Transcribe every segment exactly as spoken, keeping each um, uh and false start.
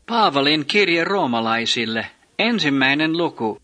Paavalin kirje roomalaisille, ensimmäinen luku.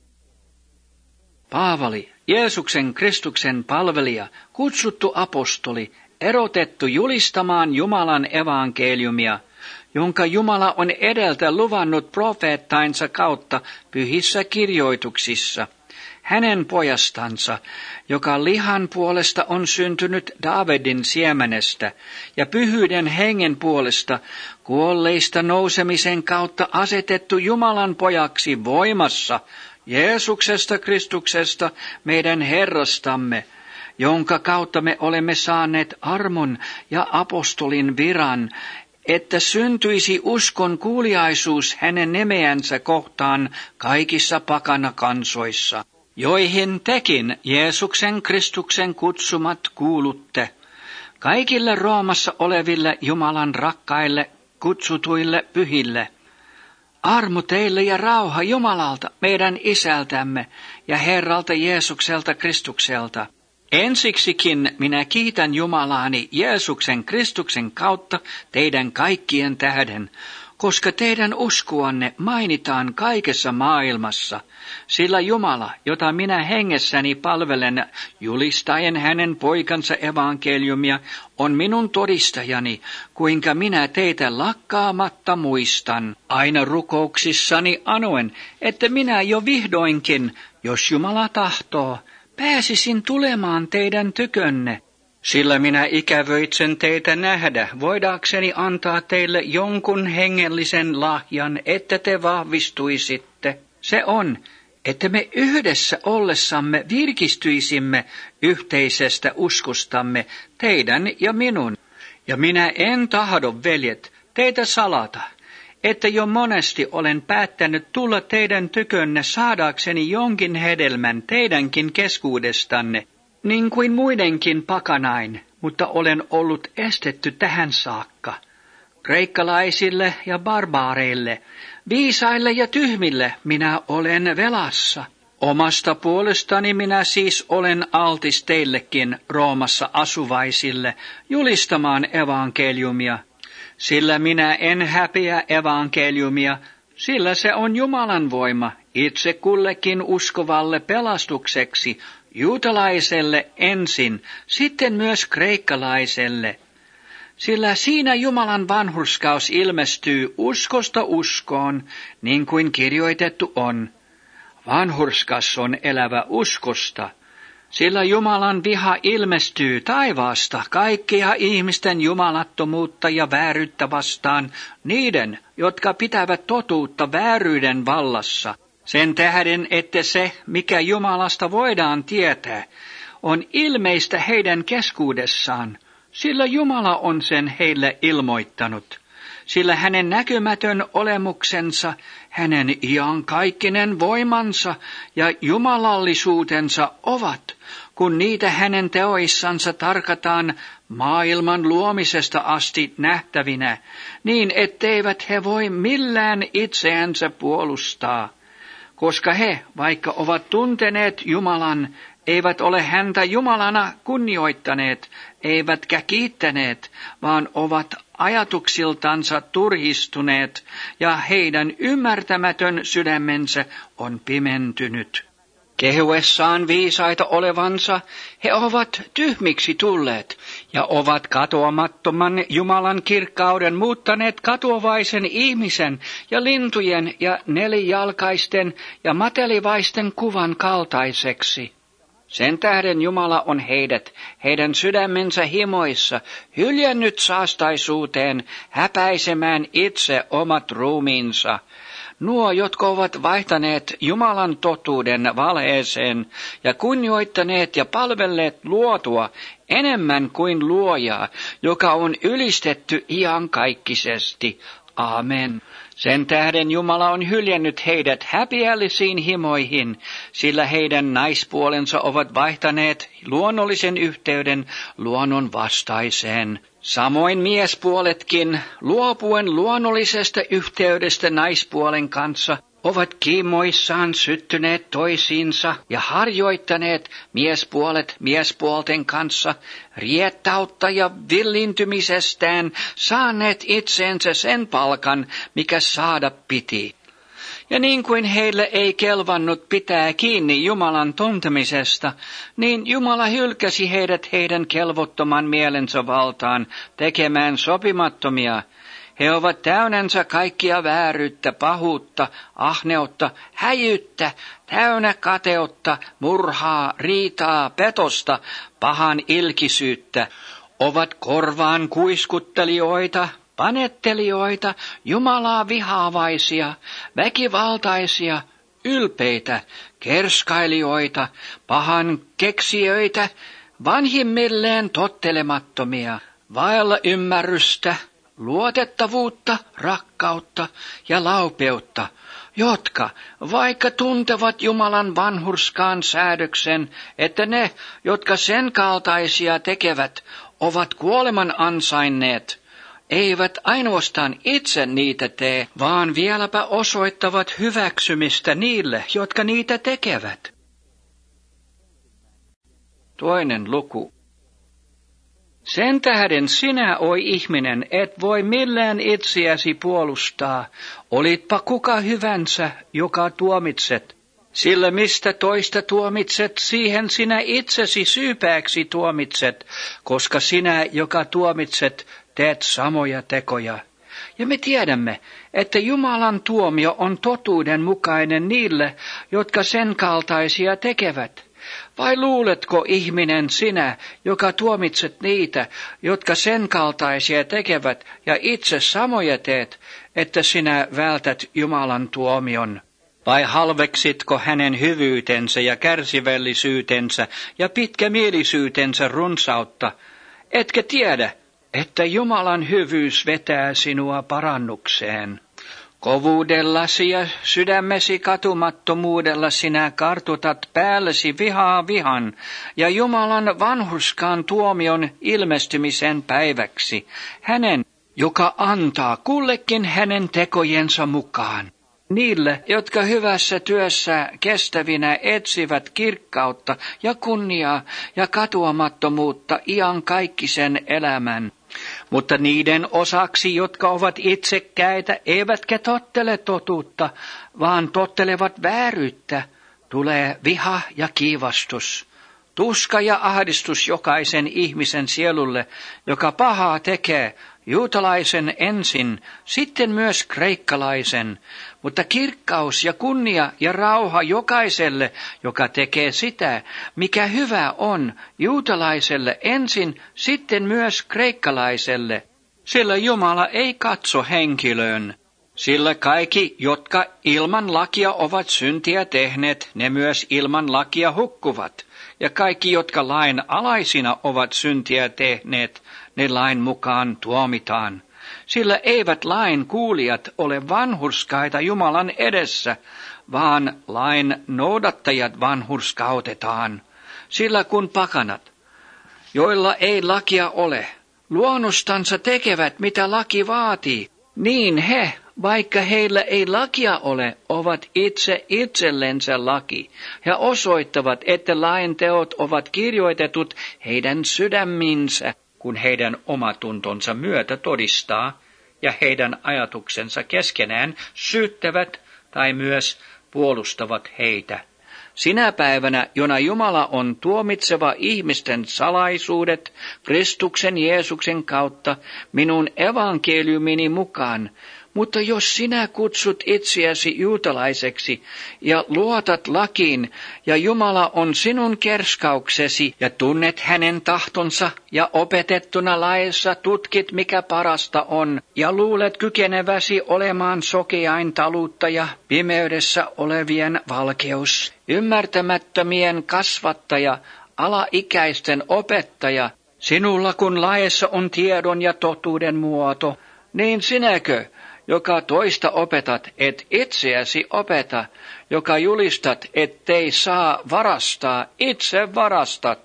Paavali, Jeesuksen Kristuksen palvelija, kutsuttu apostoli, erotettu julistamaan Jumalan evankeliumia, jonka Jumala on edeltä luvannut profeettainsa kautta pyhissä kirjoituksissa, hänen pojastansa, joka lihan puolesta on syntynyt Daavidin siemenestä ja pyhyyden hengen puolesta kuolleista nousemisen kautta asetettu Jumalan pojaksi voimassa Jeesuksesta Kristuksesta meidän Herrastamme, jonka kautta me olemme saaneet armon ja apostolin viran, että syntyisi uskon kuuliaisuus hänen nimeänsä kohtaan kaikissa pakanakansoissa, joihin tekin Jeesuksen Kristuksen kutsumat kuulutte, kaikille Roomassa oleville Jumalan rakkaille kutsutuille pyhille. Armo teille ja rauha Jumalalta, meidän Isältämme ja Herralta Jeesukselta Kristukselta. Ensiksikin minä kiitän Jumalaani Jeesuksen Kristuksen kautta teidän kaikkien tähden, koska teidän uskoanne mainitaan kaikessa maailmassa, sillä Jumala, jota minä hengessäni palvelen julistaen hänen poikansa evankeliumia, on minun todistajani, kuinka minä teitä lakkaamatta muistan, aina rukouksissani anoen, että minä jo vihdoinkin, jos Jumala tahtoo, pääsisin tulemaan teidän tykönne. Sillä minä ikävöitsen teitä nähdä, voidakseni antaa teille jonkun hengellisen lahjan, että te vahvistuisitte. Se on, että me yhdessä ollessamme virkistyisimme yhteisestä uskostamme, teidän ja minun. Ja minä en tahdo, veljet, teitä salata, että jo monesti olen päättänyt tulla teidän tykönne saadakseni jonkin hedelmän teidänkin keskuudestanne, niin kuin muidenkin pakanain, mutta olen ollut estetty tähän saakka. Kreikkalaisille ja barbaareille, viisaille ja tyhmille minä olen velassa. Omasta puolestani minä siis olen altis teillekin Roomassa asuvaisille julistamaan evankeliumia, sillä minä en häpeä evankeliumia, sillä se on Jumalan voima itse kullekin uskovalle pelastukseksi, juutalaiselle ensin, sitten myös kreikkalaiselle. Sillä siinä Jumalan vanhurskaus ilmestyy uskosta uskoon, niin kuin kirjoitettu on. Vanhurskas on elävä uskosta, sillä Jumalan viha ilmestyy taivaasta kaikkia ihmisten jumalattomuutta ja vääryyttä vastaan, niiden, jotka pitävät totuutta vääryyden vallassa. Sen tähden, että se, mikä Jumalasta voidaan tietää, on ilmeistä heidän keskuudessaan, sillä Jumala on sen heille ilmoittanut. Sillä hänen näkymätön olemuksensa, hänen iankaikkinen voimansa ja jumalallisuutensa ovat, kun niitä hänen teoissansa tarkataan maailman luomisesta asti nähtävinä, niin etteivät he voi millään itseänsä puolustaa. Koska he, vaikka ovat tunteneet Jumalan, eivät ole häntä Jumalana kunnioittaneet, eivätkä kiittäneet, vaan ovat ajatuksiltansa turhistuneet, ja heidän ymmärtämätön sydämensä on pimentynyt. Kehuessaan viisaita olevansa, he ovat tyhmiksi tulleet, ja ovat katoamattoman Jumalan kirkkauden muuttaneet katoavaisen ihmisen ja lintujen ja nelijalkaisten ja matelivaisten kuvan kaltaiseksi. Sen tähden Jumala on heidät, heidän sydämensä himoissa, hyljännyt saastaisuuteen, häpäisemään itse omat ruumiinsa. Nuo, jotka ovat vaihtaneet Jumalan totuuden valheeseen ja kunnioittaneet ja palvelleet luotua enemmän kuin luojaa, joka on ylistetty iankaikkisesti. Amen. Sen tähden Jumala on hyljännyt heidät häpiällisiin himoihin, sillä heidän naispuolensa ovat vaihtaneet luonnollisen yhteyden luonnon vastaiseen. Samoin miespuoletkin, luopuen luonnollisesta yhteydestä naispuolen kanssa, ovat kiimoissaan syttyneet toisiinsa ja harjoittaneet miespuolet miespuolten kanssa riettautta ja villintymisestään saaneet itseensä sen palkan, mikä saada piti. Ja niin kuin heille ei kelvannut pitää kiinni Jumalan tuntemisesta, niin Jumala hylkäsi heidät heidän kelvottoman mielensä valtaan tekemään sopimattomia. He ovat täynnänsä kaikkia vääryyttä, pahuutta, ahneutta, häjyttä, täynnä kateutta, murhaa, riitaa, petosta, pahan ilkisyyttä, ovat korvaan kuiskuttelijoita, panettelijoita, Jumalaa vihaavaisia, väkivaltaisia, ylpeitä, kerskailijoita, pahan keksijöitä, vanhimmilleen tottelemattomia, vailla ymmärrystä, luotettavuutta, rakkautta ja laupeutta, jotka, vaikka tuntevat Jumalan vanhurskaan säädöksen, että ne, jotka sen kaltaisia tekevät, ovat kuoleman ansainneet, eivät ainoastaan itse niitä tee, vaan vieläpä osoittavat hyväksymistä niille, jotka niitä tekevät. Toinen luku. Sen tähden sinä, oi ihminen, et voi millään itseäsi puolustaa, olitpa kuka hyvänsä, joka tuomitset. Sillä mistä toista tuomitset, siihen sinä itsesi syypääksi tuomitset, koska sinä, joka tuomitset, teet samoja tekoja. Ja me tiedämme, että Jumalan tuomio on totuuden mukainen niille, jotka sen kaltaisia tekevät. Vai luuletko, ihminen, sinä, joka tuomitset niitä, jotka sen kaltaisia tekevät, ja itse samoja teet, että sinä vältät Jumalan tuomion? Vai halveksitko hänen hyvyytensä ja kärsivällisyytensä ja pitkämielisyytensä runsautta? Etkä tiedä, että Jumalan hyvyys vetää sinua parannukseen. Kovuudellasi ja sydämesi katumattomuudella sinä kartutat päällesi vihaa vihan ja Jumalan vanhurskaan tuomion ilmestymisen päiväksi, hänen, joka antaa kullekin hänen tekojensa mukaan. Niille, jotka hyvässä työssä kestävinä etsivät kirkkautta ja kunniaa ja katuamattomuutta iankaikkisen elämän. Mutta niiden osaksi, jotka ovat itsekkäitä, eivätkä tottele totuutta, vaan tottelevat vääryyttä, tulee viha ja kiivastus, tuska ja ahdistus jokaisen ihmisen sielulle, joka pahaa tekee, juutalaisen ensin, sitten myös kreikkalaisen, mutta kirkkaus ja kunnia ja rauha jokaiselle, joka tekee sitä, mikä hyvä on, juutalaiselle ensin, sitten myös kreikkalaiselle, sillä Jumala ei katso henkilöön. Sillä kaikki, jotka ilman lakia ovat syntiä tehneet, ne myös ilman lakia hukkuvat. Ja kaikki, jotka lain alaisina ovat syntiä tehneet, ne lain mukaan tuomitaan. Sillä eivät lain kuulijat ole vanhurskaita Jumalan edessä, vaan lain noudattajat vanhurskautetaan. Sillä kun pakanat, joilla ei lakia ole, luonnostansa tekevät mitä laki vaatii, niin he, vaikka heillä ei lakia ole, ovat itse itsellensä laki ja osoittavat, että lain teot ovat kirjoitetut heidän sydäminsä, kun heidän omatuntonsa myötä todistaa ja heidän ajatuksensa keskenään syyttävät tai myös puolustavat heitä. Sinä päivänä, jona Jumala on tuomitseva ihmisten salaisuudet Kristuksen Jeesuksen kautta minun evankeliumini mukaan, mutta jos sinä kutsut itseäsi juutalaiseksi ja luotat lakiin, ja Jumala on sinun kerskauksesi, ja tunnet hänen tahtonsa, ja opetettuna laissa tutkit, mikä parasta on, ja luulet kykeneväsi olemaan sokeain taluttaja, pimeydessä olevien valkeus, ymmärtämättömien kasvattaja, alaikäisten opettaja, sinulla kun laissa on tiedon ja totuuden muoto, niin sinäkö, joka toista opetat, et itseäsi opeta, joka julistat, ettei saa varastaa, itse varastat,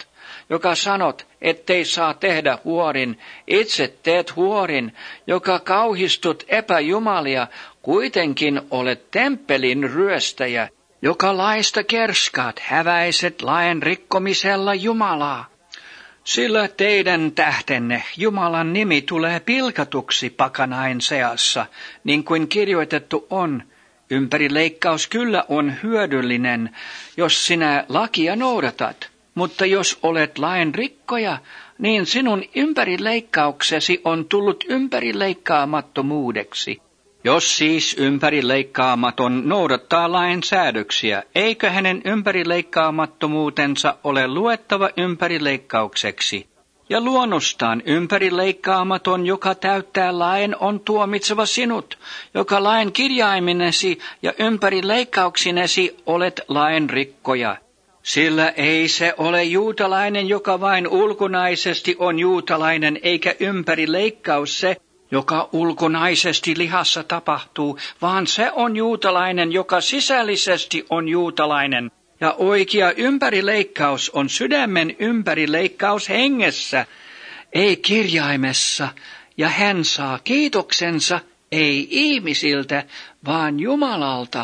joka sanot, ettei saa tehdä huorin, itse teet huorin, joka kauhistut epäjumalia, kuitenkin olet temppelin ryöstäjä, joka laista kerskaat, häväiset lain rikkomisella Jumalaa. Sillä teidän tähtenne Jumalan nimi tulee pilkatuksi pakanain seassa, niin kuin kirjoitettu on. Ympärileikkaus kyllä on hyödyllinen, jos sinä lakia noudatat, mutta jos olet lain rikkoja, niin sinun ympärileikkauksesi on tullut ympärileikkaamattomuudeksi. Jos siis ympärileikkaamaton noudattaa lain säädöksiä, eikö hänen ympärileikkaamattomuutensa ole luettava ympärileikkaukseksi? Ja luonnostaan ympärileikkaamaton, joka täyttää lain, on tuomitseva sinut, joka lain kirjaiminesi ja ympärileikkauksinesi olet lain rikkoja. Sillä ei se ole juutalainen, joka vain ulkonaisesti on juutalainen, eikä ympärileikkaus se, joka ulkonaisesti lihassa tapahtuu, vaan se on juutalainen, joka sisällisesti on juutalainen. Ja oikea ympärileikkaus on sydämen ympärileikkaus hengessä, ei kirjaimessa, ja hän saa kiitoksensa ei ihmisiltä, vaan Jumalalta.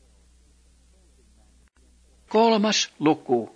Kolmas luku.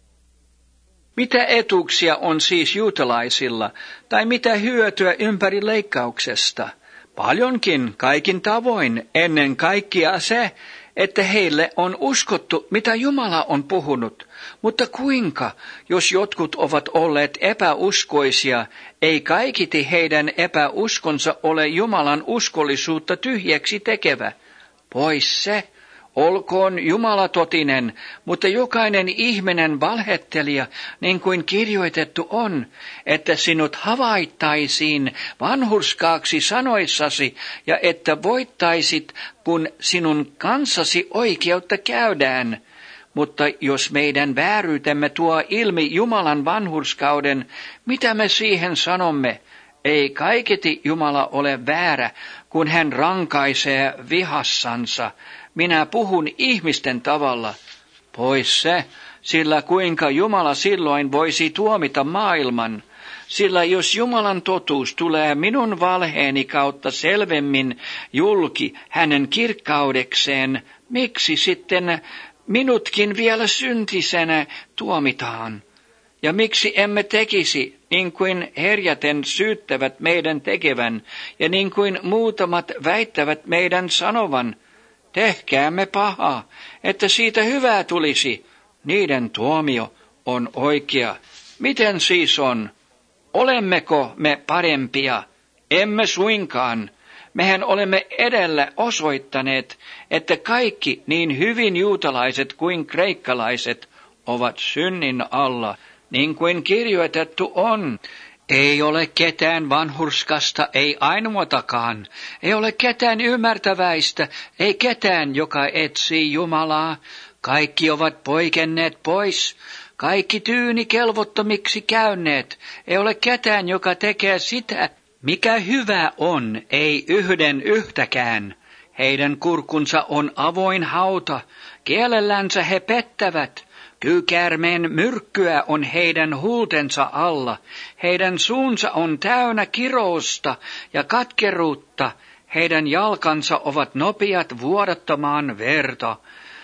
Mitä etuuksia on siis juutalaisilla, tai mitä hyötyä ympärileikkauksesta? Paljonkin, kaikin tavoin, ennen kaikkea se, että heille on uskottu, mitä Jumala on puhunut. Mutta kuinka, jos jotkut ovat olleet epäuskoisia, ei kaikiti heidän epäuskonsa ole Jumalan uskollisuutta tyhjäksi tekevä? Pois se. Olkoon Jumala totinen, mutta jokainen ihminen valhettelija, niin kuin kirjoitettu on, että sinut havaittaisiin vanhurskaaksi sanoissasi ja että voittaisit, kun sinun kanssasi oikeutta käydään. Mutta jos meidän vääryytemme tuo ilmi Jumalan vanhurskauden, mitä me siihen sanomme? Ei kaiketi Jumala ole väärä, kun hän rankaisee vihassansa. Minä puhun ihmisten tavalla. Pois se, sillä kuinka Jumala silloin voisi tuomita maailman. Sillä jos Jumalan totuus tulee minun valheeni kautta selvemmin julki hänen kirkkaudekseen, miksi sitten minutkin vielä syntisenä tuomitaan? Ja miksi emme tekisi, niin kuin herjaten syyttävät meidän tekevän, ja niin kuin muutamat väittävät meidän sanovan, tehkäämme pahaa, että siitä hyvää tulisi. Niiden tuomio on oikea. Miten siis on? Olemmeko me parempia? Emme suinkaan. Mehän olemme edellä osoittaneet, että kaikki niin hyvin juutalaiset kuin kreikkalaiset ovat synnin alla, niin kuin kirjoitettu on. Ei ole ketään vanhurskasta, ei ainoatakaan. Ei ole ketään ymmärtäväistä, ei ketään, joka etsii Jumalaa. Kaikki ovat poikenneet pois, kaikki tyyni kelvottomiksi käyneet. Ei ole ketään, joka tekee sitä, mikä hyvä on, ei yhden yhtäkään. Heidän kurkunsa on avoin hauta, kielellänsä he pettävät. Kyykäärmeen myrkkyä on heidän huultensa alla, heidän suunsa on täynnä kirousta ja katkeruutta, heidän jalkansa ovat nopeat vuodattamaan verta.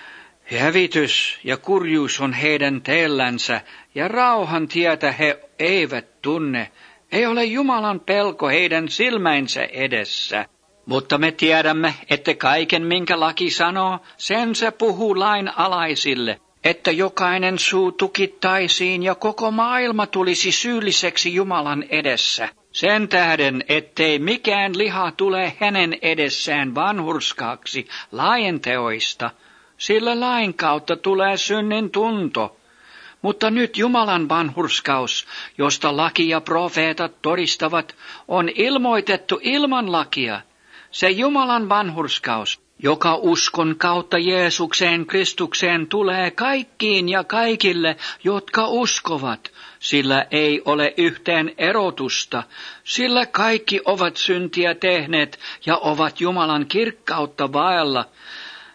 Hävitys ja kurjuus on heidän teellänsä, ja rauhan tietä he eivät tunne. Ei ole Jumalan pelko heidän silmäinsä edessä. Mutta me tiedämme, että kaiken minkä laki sanoo, sen se puhuu lain alaisille, että jokainen suu tukittaisiin ja koko maailma tulisi syylliseksi Jumalan edessä. Sen tähden, ettei mikään liha tule hänen edessään vanhurskaaksi lain teoista, sillä lain kautta tulee synnin tunto. Mutta nyt Jumalan vanhurskaus, josta laki ja profeetat todistavat, on ilmoitettu ilman lakia. Se Jumalan vanhurskaus, joka uskon kautta Jeesukseen Kristukseen tulee kaikkiin ja kaikille, jotka uskovat, sillä ei ole yhteen erotusta, sillä kaikki ovat syntiä tehneet ja ovat Jumalan kirkkautta vailla,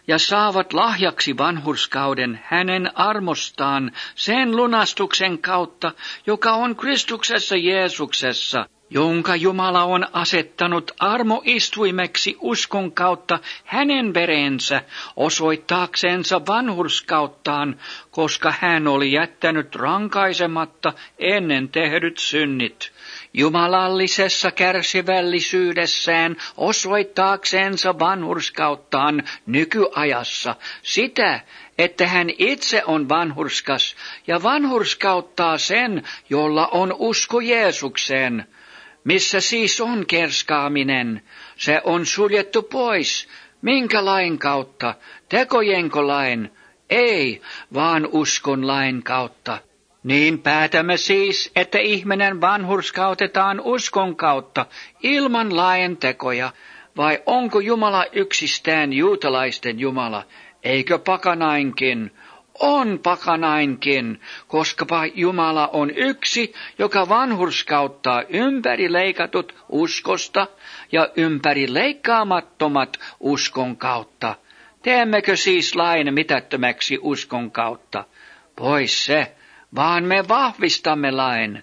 ja saavat lahjaksi vanhurskauden hänen armostaan sen lunastuksen kautta, joka on Kristuksessa Jeesuksessa, jonka Jumala on asettanut armoistuimeksi uskon kautta hänen verensä osoittaaksensa vanhurskauttaan, koska hän oli jättänyt rankaisematta ennen tehdyt synnit. Jumalallisessa kärsivällisyydessään osoittaaksensa vanhurskauttaan nykyajassa sitä, että hän itse on vanhurskas ja vanhurskauttaa sen, jolla on usko Jeesukseen. Missä siis on kerskaaminen? Se on suljettu pois. Minkä lain kautta? Tekojenko lain? Ei, vaan uskon lain kautta. Niin päätämme siis, että ihminen vanhurskautetaan uskon kautta ilman lain tekoja, vai onko Jumala yksistään juutalaisten Jumala, eikö pakanainkin? On pakanainkin, koskapa Jumala on yksi, joka vanhurskauttaa ympärileikatut uskosta ja ympärileikkaamattomat uskon kautta. Teemmekö siis lain mitättömäksi uskon kautta? Pois se, vaan me vahvistamme lain.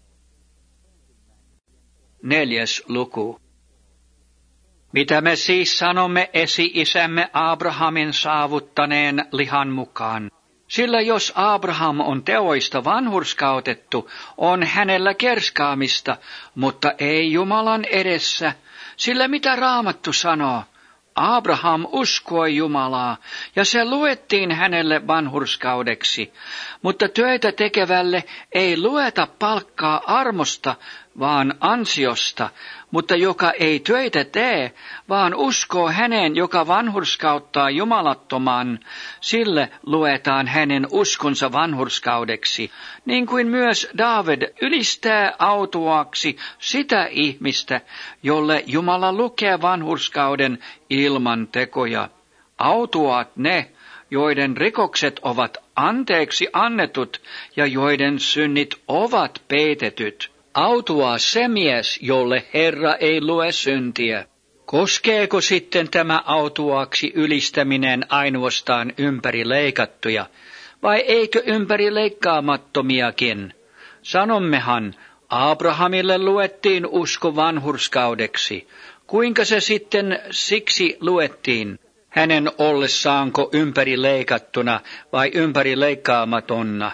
Neljäs luku. Mitä me siis sanomme esi-isämme Abrahamin saavuttaneen lihan mukaan? Sillä jos Abraham on teoista vanhurskautettu, on hänellä kerskaamista, mutta ei Jumalan edessä. Sillä mitä Raamattu sanoo? Abraham uskoi Jumalaa, ja se luettiin hänelle vanhurskaudeksi, mutta töitä tekevälle ei lueta palkkaa armosta, vaan ansiosta, mutta joka ei töitä tee, vaan uskoo häneen, joka vanhurskauttaa jumalattoman, sille luetaan hänen uskonsa vanhurskaudeksi, niin kuin myös Daavid ylistää autuaaksi sitä ihmistä, jolle Jumala lukee vanhurskauden ilman tekoja. Autuaat ne, joiden rikokset ovat anteeksi annetut ja joiden synnit ovat peitetyt. Autuaa se mies, jolle Herra ei lue syntiä. Koskeeko sitten tämä autuaaksi ylistäminen ainoastaan ympäri leikattuja, vai eikö ympäri leikkaamattomiakin? Sanommehan, Abrahamille luettiin usko vanhurskaudeksi. Kuinka se sitten siksi luettiin? Hänen ollessaanko ympäri leikattuna vai ympäri leikkaamattona?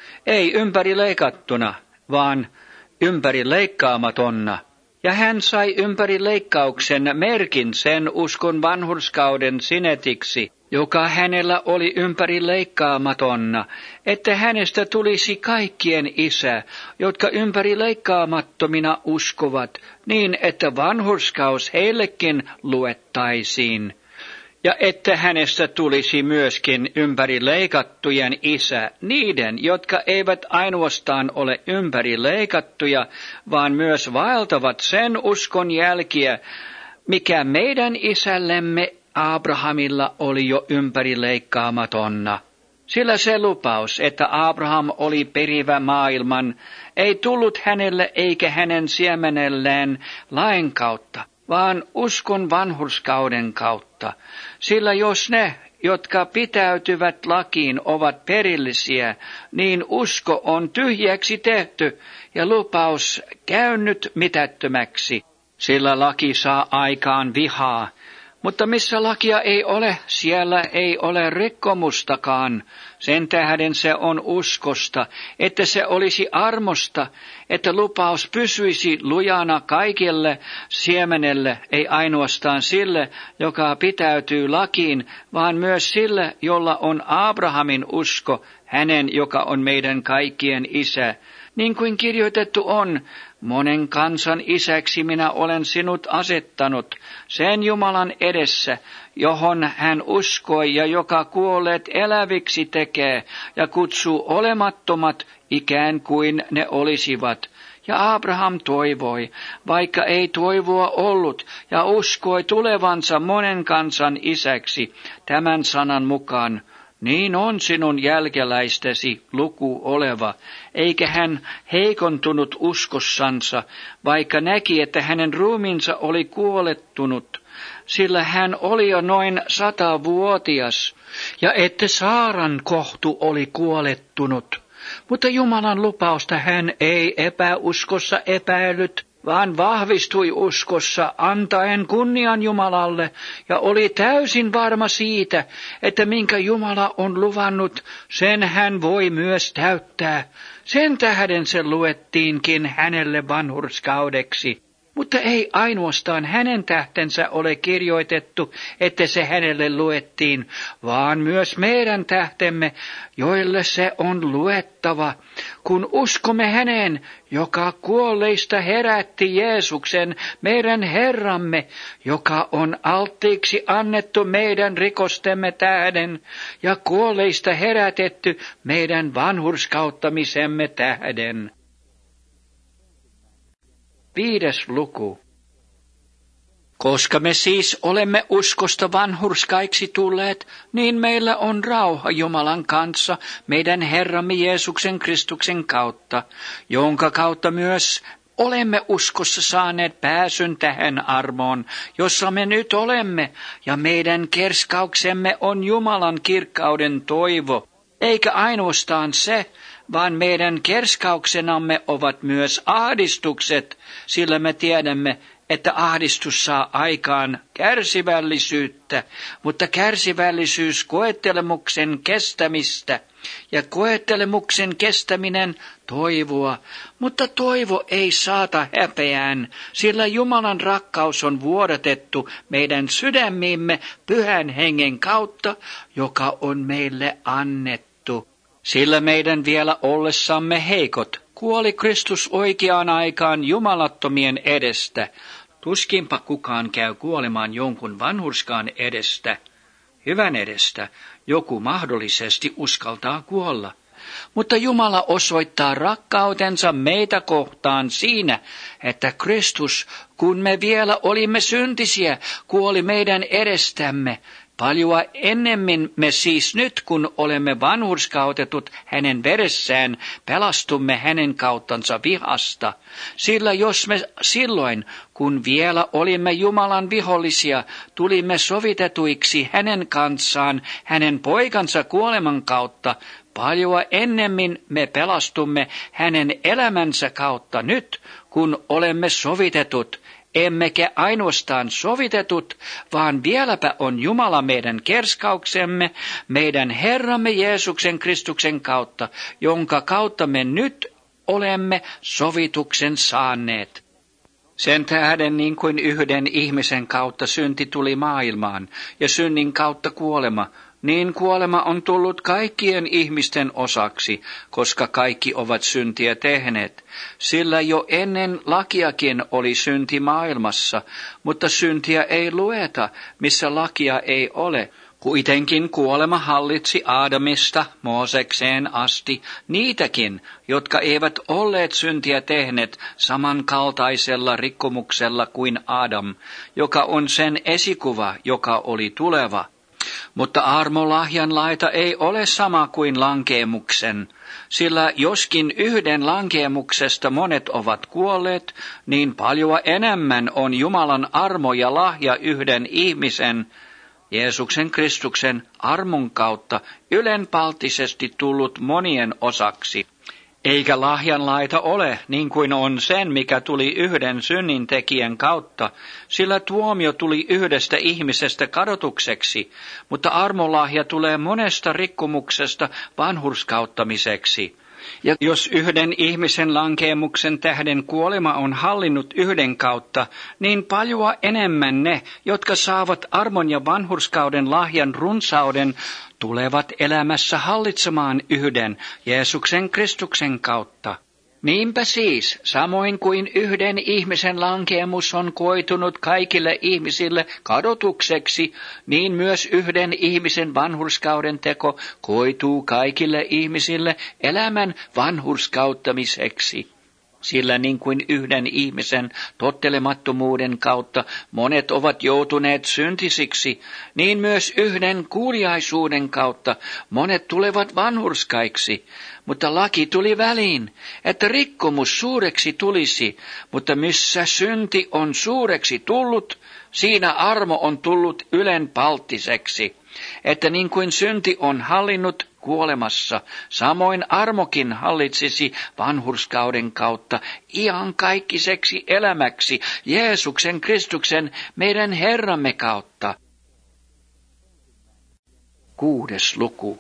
Ei ympäri leikattuna, vaan ympäri leikkaamattona. Ja hän sai ympäri leikkauksen merkin sen uskon vanhurskauden sinetiksi, joka hänellä oli ympäri leikkaamattona, että hänestä tulisi kaikkien isä, jotka ympäri leikkaamattomina uskovat, niin että vanhurskaus heillekin luettaisiin. Ja että hänestä tulisi myöskin ympäri leikattujen isä niiden, jotka eivät ainoastaan ole ympäri leikattuja, vaan myös vaeltavat sen uskon jälkiä, mikä meidän isällemme Abrahamilla oli jo ympäri leikkaamattona. Sillä se lupaus, että Abraham oli perivä maailman, ei tullut hänelle eikä hänen siemenelleen lain kautta, vaan uskon vanhurskauden kautta. Sillä jos ne, jotka pitäytyvät lakiin, ovat perillisiä, niin usko on tyhjäksi tehty ja lupaus käynyt mitättömäksi. Sillä laki saa aikaan vihaa, mutta missä lakia ei ole, siellä ei ole rikkomustakaan. Sen tähden se on uskosta, että se olisi armosta, että lupaus pysyisi lujana kaikille siemenelle, ei ainoastaan sille, joka pitäytyy lakiin, vaan myös sille, jolla on Abrahamin usko, hänen, joka on meidän kaikkien isä. Niin kuin kirjoitettu on, monen kansan isäksi minä olen sinut asettanut, sen Jumalan edessä, johon hän uskoi ja joka kuolleet eläviksi tekee ja kutsuu olemattomat ikään kuin ne olisivat. Ja Abraham toivoi, vaikka ei toivoa ollut, ja uskoi tulevansa monen kansan isäksi tämän sanan mukaan. Niin on sinun jälkeläistesi luku oleva, eikä hän heikontunut uskossansa, vaikka näki, että hänen ruumiinsa oli kuolettunut, sillä hän oli jo noin satavuotias, ja että Saaran kohtu oli kuolettunut. Mutta Jumalan lupausta hän ei epäuskossa epäillyt, vaan vahvistui uskossa antaen kunnian Jumalalle ja oli täysin varma siitä, että minkä Jumala on luvannut, sen hän voi myös täyttää. Sen tähden se luettiinkin hänelle vanhurskaudeksi. Mutta ei ainoastaan hänen tähtensä ole kirjoitettu, että se hänelle luettiin, vaan myös meidän tähtemme, joille se on luettava, kun uskomme häneen, joka kuolleista herätti Jeesuksen, meidän Herramme, joka on alttiiksi annettu meidän rikostemme tähden ja kuolleista herätetty meidän vanhurskauttamisemme tähden. Viides luku. Koska me siis olemme uskosta vanhurskaiksi tulleet, niin meillä on rauha Jumalan kanssa meidän Herramme Jeesuksen Kristuksen kautta, jonka kautta myös olemme uskossa saaneet pääsyn tähän armoon, jossa me nyt olemme, ja meidän kerskauksemme on Jumalan kirkkauden toivo, eikä ainoastaan se, vaan meidän kerskauksenamme ovat myös ahdistukset, sillä me tiedämme, että ahdistus saa aikaan kärsivällisyyttä, mutta kärsivällisyys koettelemuksen kestämistä, ja koettelemuksen kestäminen toivoa, mutta toivo ei saata häpeään, sillä Jumalan rakkaus on vuodatettu meidän sydämiimme Pyhän Hengen kautta, joka on meille annettu. Sillä meidän vielä ollessamme heikot kuoli Kristus oikeaan aikaan jumalattomien edestä. Tuskinpa kukaan käy kuolemaan jonkun vanhurskaan edestä. Hyvän edestä joku mahdollisesti uskaltaa kuolla. Mutta Jumala osoittaa rakkautensa meitä kohtaan siinä, että Kristus, kun me vielä olimme syntisiä, kuoli meidän edestämme. Paljoa ennemmin me siis nyt, kun olemme vanhurskautetut hänen veressään, pelastumme hänen kauttansa vihasta. Sillä jos me silloin, kun vielä olimme Jumalan vihollisia, tulimme sovitetuiksi hänen kanssaan, hänen poikansa kuoleman kautta, paljoa ennemmin me pelastumme hänen elämänsä kautta nyt, kun olemme sovitetut. Emmekä ainoastaan sovitetut, vaan vieläpä on Jumala meidän kerskauksemme, meidän Herramme Jeesuksen Kristuksen kautta, jonka kautta me nyt olemme sovituksen saaneet. Sen tähden niin kuin yhden ihmisen kautta synti tuli maailmaan ja synnin kautta kuolema, niin kuolema on tullut kaikkien ihmisten osaksi, koska kaikki ovat syntiä tehneet. Sillä jo ennen lakiakin oli synti maailmassa, mutta syntiä ei lueta, missä lakia ei ole. Kuitenkin kuolema hallitsi Aadamista Moosekseen asti niitäkin, jotka eivät olleet syntiä tehneet samankaltaisella rikkomuksella kuin Adam, joka on sen esikuva, joka oli tuleva. Mutta armolahjan laita ei ole sama kuin lankeemuksen, sillä joskin yhden lankeemuksesta monet ovat kuolleet, niin paljoa enemmän on Jumalan armo ja lahja yhden ihmisen, Jeesuksen Kristuksen armon kautta ylenpalttisesti tullut monien osaksi. Eikä lahjanlaita ole niin kuin on sen, mikä tuli yhden synnintekijän kautta, sillä tuomio tuli yhdestä ihmisestä kadotukseksi, mutta armolahja tulee monesta rikkomuksesta vanhurskauttamiseksi. Ja jos yhden ihmisen lankeemuksen tähden kuolema on hallinnut yhden kautta, niin paljoa enemmän ne, jotka saavat armon ja vanhurskauden lahjan runsauden, tulevat elämässä hallitsemaan yhden Jeesuksen Kristuksen kautta. Niinpä siis, samoin kuin yhden ihmisen lankeemus on koitunut kaikille ihmisille kadotukseksi, niin myös yhden ihmisen vanhurskauden teko koituu kaikille ihmisille elämän vanhurskauttamiseksi. Sillä niin kuin yhden ihmisen tottelemattomuuden kautta monet ovat joutuneet syntisiksi, niin myös yhden kuuliaisuuden kautta monet tulevat vanhurskaiksi. Mutta laki tuli väliin, että rikkomus suureksi tulisi, mutta missä synti on suureksi tullut, Siinä armo on tullut ylenpalttiseksi, että niin kuin synti on hallinnut kuolemassa, samoin armokin hallitsisi vanhurskauden kautta iankaikiseksi elämäksi Jeesuksen Kristuksen meidän Herramme kautta. Kuudes luku.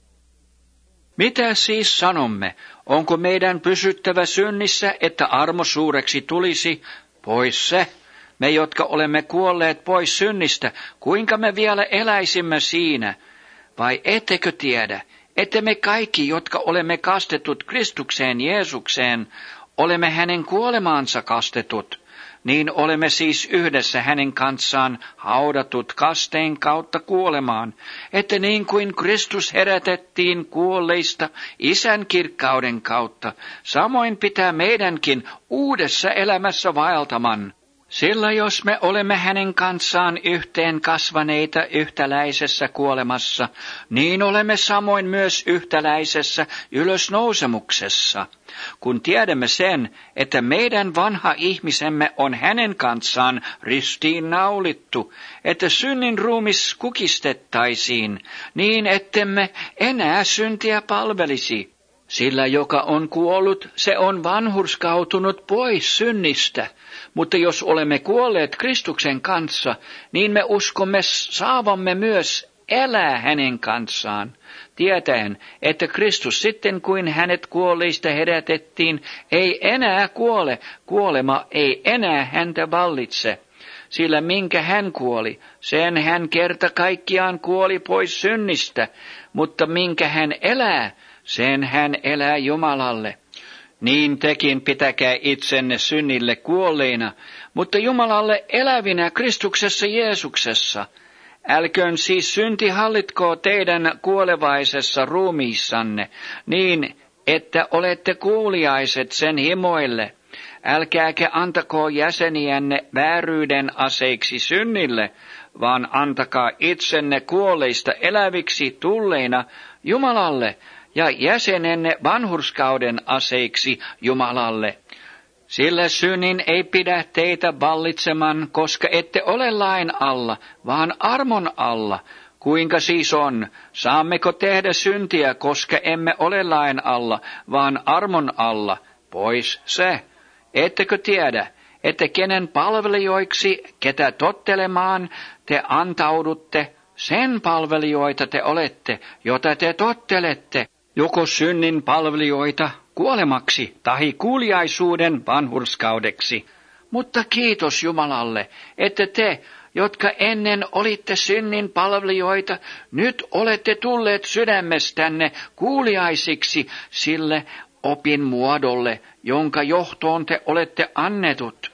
Mitä siis sanomme? Onko meidän pysyttävä synnissä, että armo suureksi tulisi? Pois se. Me, jotka olemme kuolleet pois synnistä, kuinka me vielä eläisimme siinä? Vai ettekö tiedä, että me kaikki, jotka olemme kastetut Kristukseen Jeesukseen, olemme hänen kuolemaansa kastetut? Niin olemme siis yhdessä hänen kanssaan haudatut kasteen kautta kuolemaan, että niin kuin Kristus herätettiin kuolleista Isän kirkkauden kautta, samoin pitää meidänkin uudessa elämässä vaeltaman. Sillä jos me olemme hänen kanssaan yhteen kasvaneita yhtäläisessä kuolemassa, niin olemme samoin myös yhtäläisessä ylösnousemuksessa. Kun tiedämme sen, että meidän vanha ihmisemme on hänen kanssaan ristiin naulittu, että synnin ruumis kukistettaisiin, niin ettemme enää syntiä palvelisi. Sillä joka on kuollut, se on vanhurskautunut pois synnistä. Mutta jos olemme kuolleet Kristuksen kanssa, niin me uskomme saavamme myös elää hänen kanssaan, tietäen, että Kristus sitten kuin hänet kuolleista herätettiin, ei enää kuole, kuolema ei enää häntä vallitse. Sillä minkä hän kuoli, sen hän kerta kaikkiaan kuoli pois synnistä, mutta minkä hän elää, sen hän elää Jumalalle. Niin tekin pitäkää itsenne synnille kuolleina, mutta Jumalalle elävinä Kristuksessa Jeesuksessa. Älköön siis synti hallitkoo teidän kuolevaisessa ruumiissanne, niin että olette kuuliaiset sen himoille. Älkääkä antako jäseniänne vääryyden aseiksi synnille, vaan antakaa itsenne kuolleista eläviksi tulleina Jumalalle, ja jäsenenne vanhurskauden aseiksi Jumalalle. Sillä synnin ei pidä teitä vallitseman, koska ette ole lain alla, vaan armon alla. Kuinka siis on? Saammeko tehdä syntiä, koska emme ole lain alla, vaan armon alla? Pois se. Ettekö tiedä, että kenen palvelijoiksi, ketä tottelemaan te antaudutte, sen palvelijoita te olette, jota te tottelette, joko synnin palvelijoita kuolemaksi tahi kuuliaisuuden vanhurskaudeksi. Mutta kiitos Jumalalle, että te, jotka ennen olitte synnin palvelijoita, nyt olette tulleet sydämestänne kuuliaisiksi sille opin muodolle, jonka johtoon te olette annetut.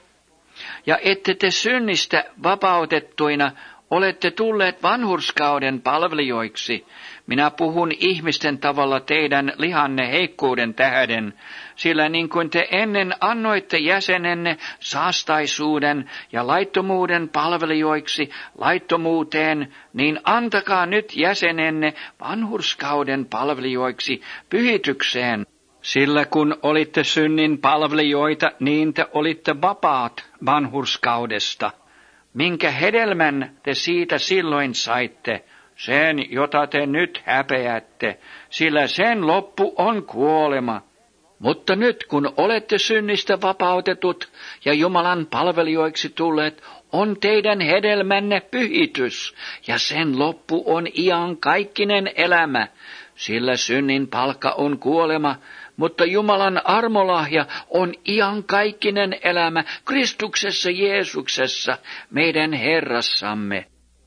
Ja ette te synnistä vapautettuina olette tulleet vanhurskauden palvelijoiksi. Minä puhun ihmisten tavalla teidän lihanne heikkouden tähden, sillä niin kuin te ennen annoitte jäsenenne saastaisuuden ja laittomuuden palvelijoiksi laittomuuteen, niin antakaa nyt jäsenenne vanhurskauden palvelijoiksi pyhitykseen. Sillä kun olitte synnin palvelijoita, niin te olitte vapaat vanhurskaudesta. Minkä hedelmän te siitä silloin saitte, sen jota te nyt häpeätte, sillä sen loppu on kuolema. Mutta nyt kun olette synnistä vapautetut ja Jumalan palvelijoiksi tulleet, on teidän hedelmänne pyhitys, ja sen loppu on iankaikkinen elämä, sillä synnin palkka on kuolema, mutta Jumalan armolahja on iankaikkinen elämä Kristuksessa Jeesuksessa, meidän Herrassamme.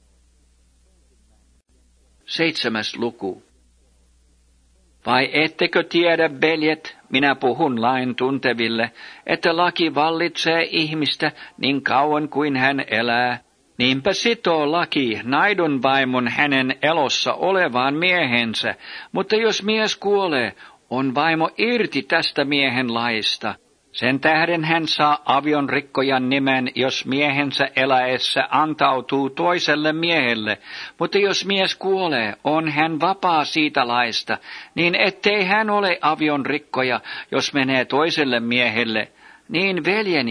Seitsemäs luku. Vai ettekö tiedä, veljet, minä puhun lain tunteville, että laki vallitsee ihmistä niin kauan kuin hän elää. Niinpä sitoo laki naidun vaimon hänen elossa olevaan miehensä, mutta jos mies kuolee, on vaimo irti tästä miehen laista. Sen tähden hän saa avionrikkojan nimen, jos miehensä eläessä antautuu toiselle miehelle, mutta jos mies kuolee, on hän vapaa siitä laista, niin ettei hän ole avionrikkoja, jos menee toiselle miehelle. Niin veljeni,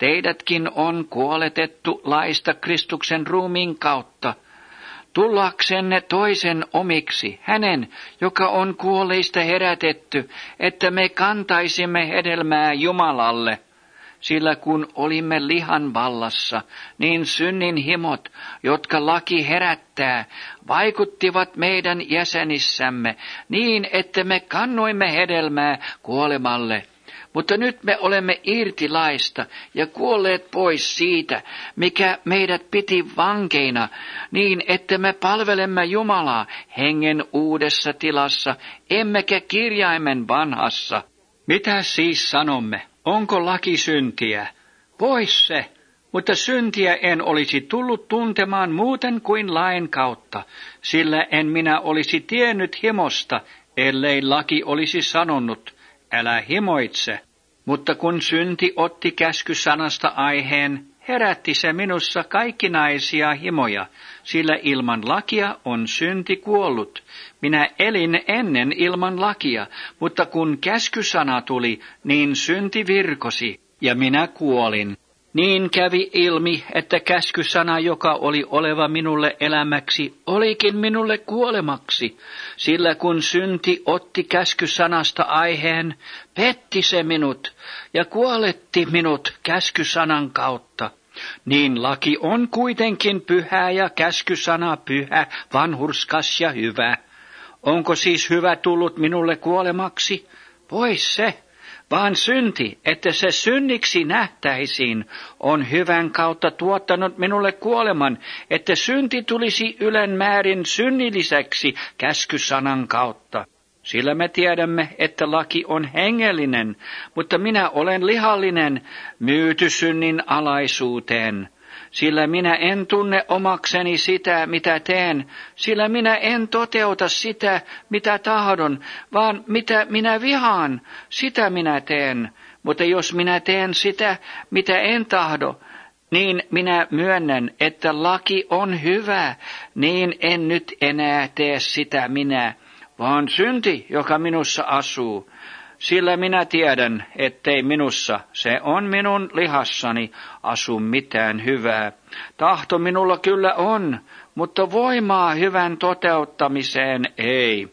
teidätkin on kuoletettu laista Kristuksen ruumiin kautta, tullaksenne toisen omiksi, hänen, joka on kuolleista herätetty, että me kantaisimme hedelmää Jumalalle. Sillä kun olimme lihan vallassa, niin synnin himot, jotka laki herättää, vaikuttivat meidän jäsenissämme niin, että me kannoimme hedelmää kuolemalle. Mutta nyt me olemme irti laista ja kuolleet pois siitä, mikä meidät piti vankeina, niin että me palvelemme Jumalaa hengen uudessa tilassa, emmekä kirjaimen vanhassa. Mitä siis sanomme? Onko laki syntiä? Pois se, mutta syntiä en olisi tullut tuntemaan muuten kuin lain kautta, sillä en minä olisi tiennyt himosta, ellei laki olisi sanonut, älä himoitse. Mutta kun synti otti käskysanasta aiheen, herätti se minussa kaikkinaisia himoja, sillä ilman lakia on synti kuollut. Minä elin ennen ilman lakia, mutta kun käskysana tuli, niin synti virkosi, ja minä kuolin. Niin kävi ilmi, että käskysana, joka oli oleva minulle elämäksi, olikin minulle kuolemaksi, sillä kun synti otti käskysanasta aiheen, petti se minut ja kuoletti minut käskysanan kautta. Niin laki on kuitenkin pyhä ja käskysana pyhä, vanhurskas ja hyvä. Onko siis hyvä tullut minulle kuolemaksi? Pois se. Vaan synti, että se synniksi nähtäisiin, on hyvän kautta tuottanut minulle kuoleman, että synti tulisi ylenmäärin synnilliseksi käskysanan kautta. Sillä me tiedämme, että laki on hengellinen, mutta minä olen lihallinen, myyty synnin alaisuuteen. Sillä minä en tunne omakseni sitä, mitä teen, sillä minä en toteuta sitä, mitä tahdon, vaan mitä minä vihaan, sitä minä teen. Mutta jos minä teen sitä, mitä en tahdo, niin minä myönnän, että laki on hyvä, niin en nyt enää tee sitä minä, vaan synti, joka minussa asuu. Sillä minä tiedän, ettei minussa, se on minun lihassani, asu mitään hyvää. Tahto minulla kyllä on, mutta voimaa hyvän toteuttamiseen ei.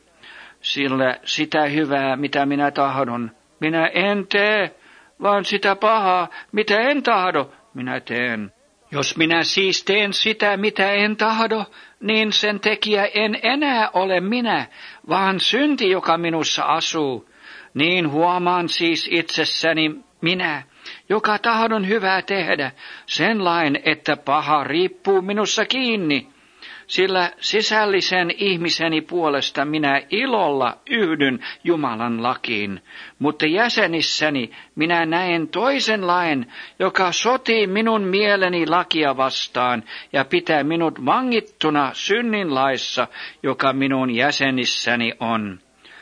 Sillä sitä hyvää, mitä minä tahdon, minä en tee, vaan sitä pahaa, mitä en tahdo, minä teen. Jos minä siis teen sitä, mitä en tahdo, niin sen tekijä en enää ole minä, vaan synti, joka minussa asuu. Niin huomaan siis itsessäni minä, joka tahdon hyvää tehdä, sen lain, että paha riippuu minussa kiinni. Sillä sisällisen ihmiseni puolesta minä ilolla yhdyn Jumalan lakiin, mutta jäsenissäni minä näen toisen lain, joka sotii minun mieleni lakia vastaan ja pitää minut vangittuna synnin laissa, joka minun jäsenissäni on.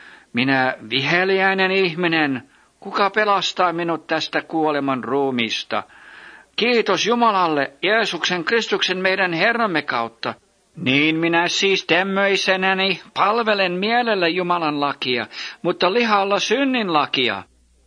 Minä viheliäinen ihminen, kuka pelastaa minut tästä kuoleman ruumiista? Kiitos Jumalalle, Jeesuksen Kristuksen meidän Herramme kautta. Niin minä siis tämmöisenäni palvelen mielellä Jumalan lakia, mutta lihalla synnin lakia.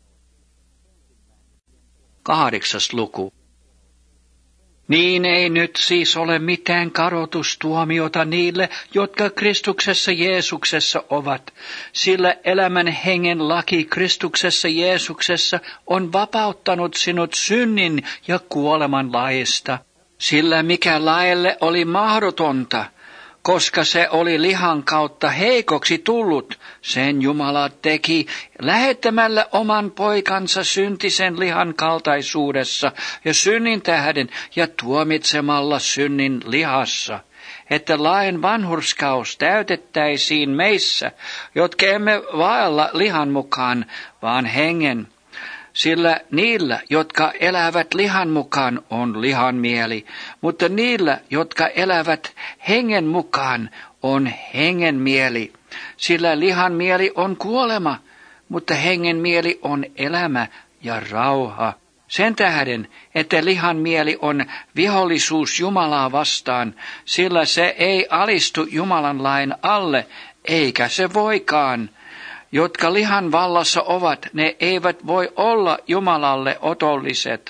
Kahdeksas luku. Niin ei nyt siis ole mitään kadotustuomiota niille, jotka Kristuksessa Jeesuksessa ovat, sillä elämän hengen laki Kristuksessa Jeesuksessa on vapauttanut sinut synnin ja kuoleman laista. Sillä mikä laille oli mahdotonta, koska se oli lihan kautta heikoksi tullut, sen Jumala teki lähettämällä oman poikansa syntisen lihan kaltaisuudessa ja synnin tähden ja tuomitsemalla synnin lihassa, että lain vanhurskaus täytettäisiin meissä, jotka emme vaella lihan mukaan, vaan hengen. Sillä niillä, jotka elävät lihan mukaan, on lihan mieli, mutta niillä, jotka elävät hengen mukaan, on hengen mieli. Sillä lihan mieli on kuolema, mutta hengen mieli on elämä ja rauha. Sen tähden, että lihan mieli on vihollisuus Jumalaa vastaan, sillä se ei alistu Jumalan lain alle, eikä se voikaan. Jotka lihan vallassa ovat, ne eivät voi olla Jumalalle otolliset.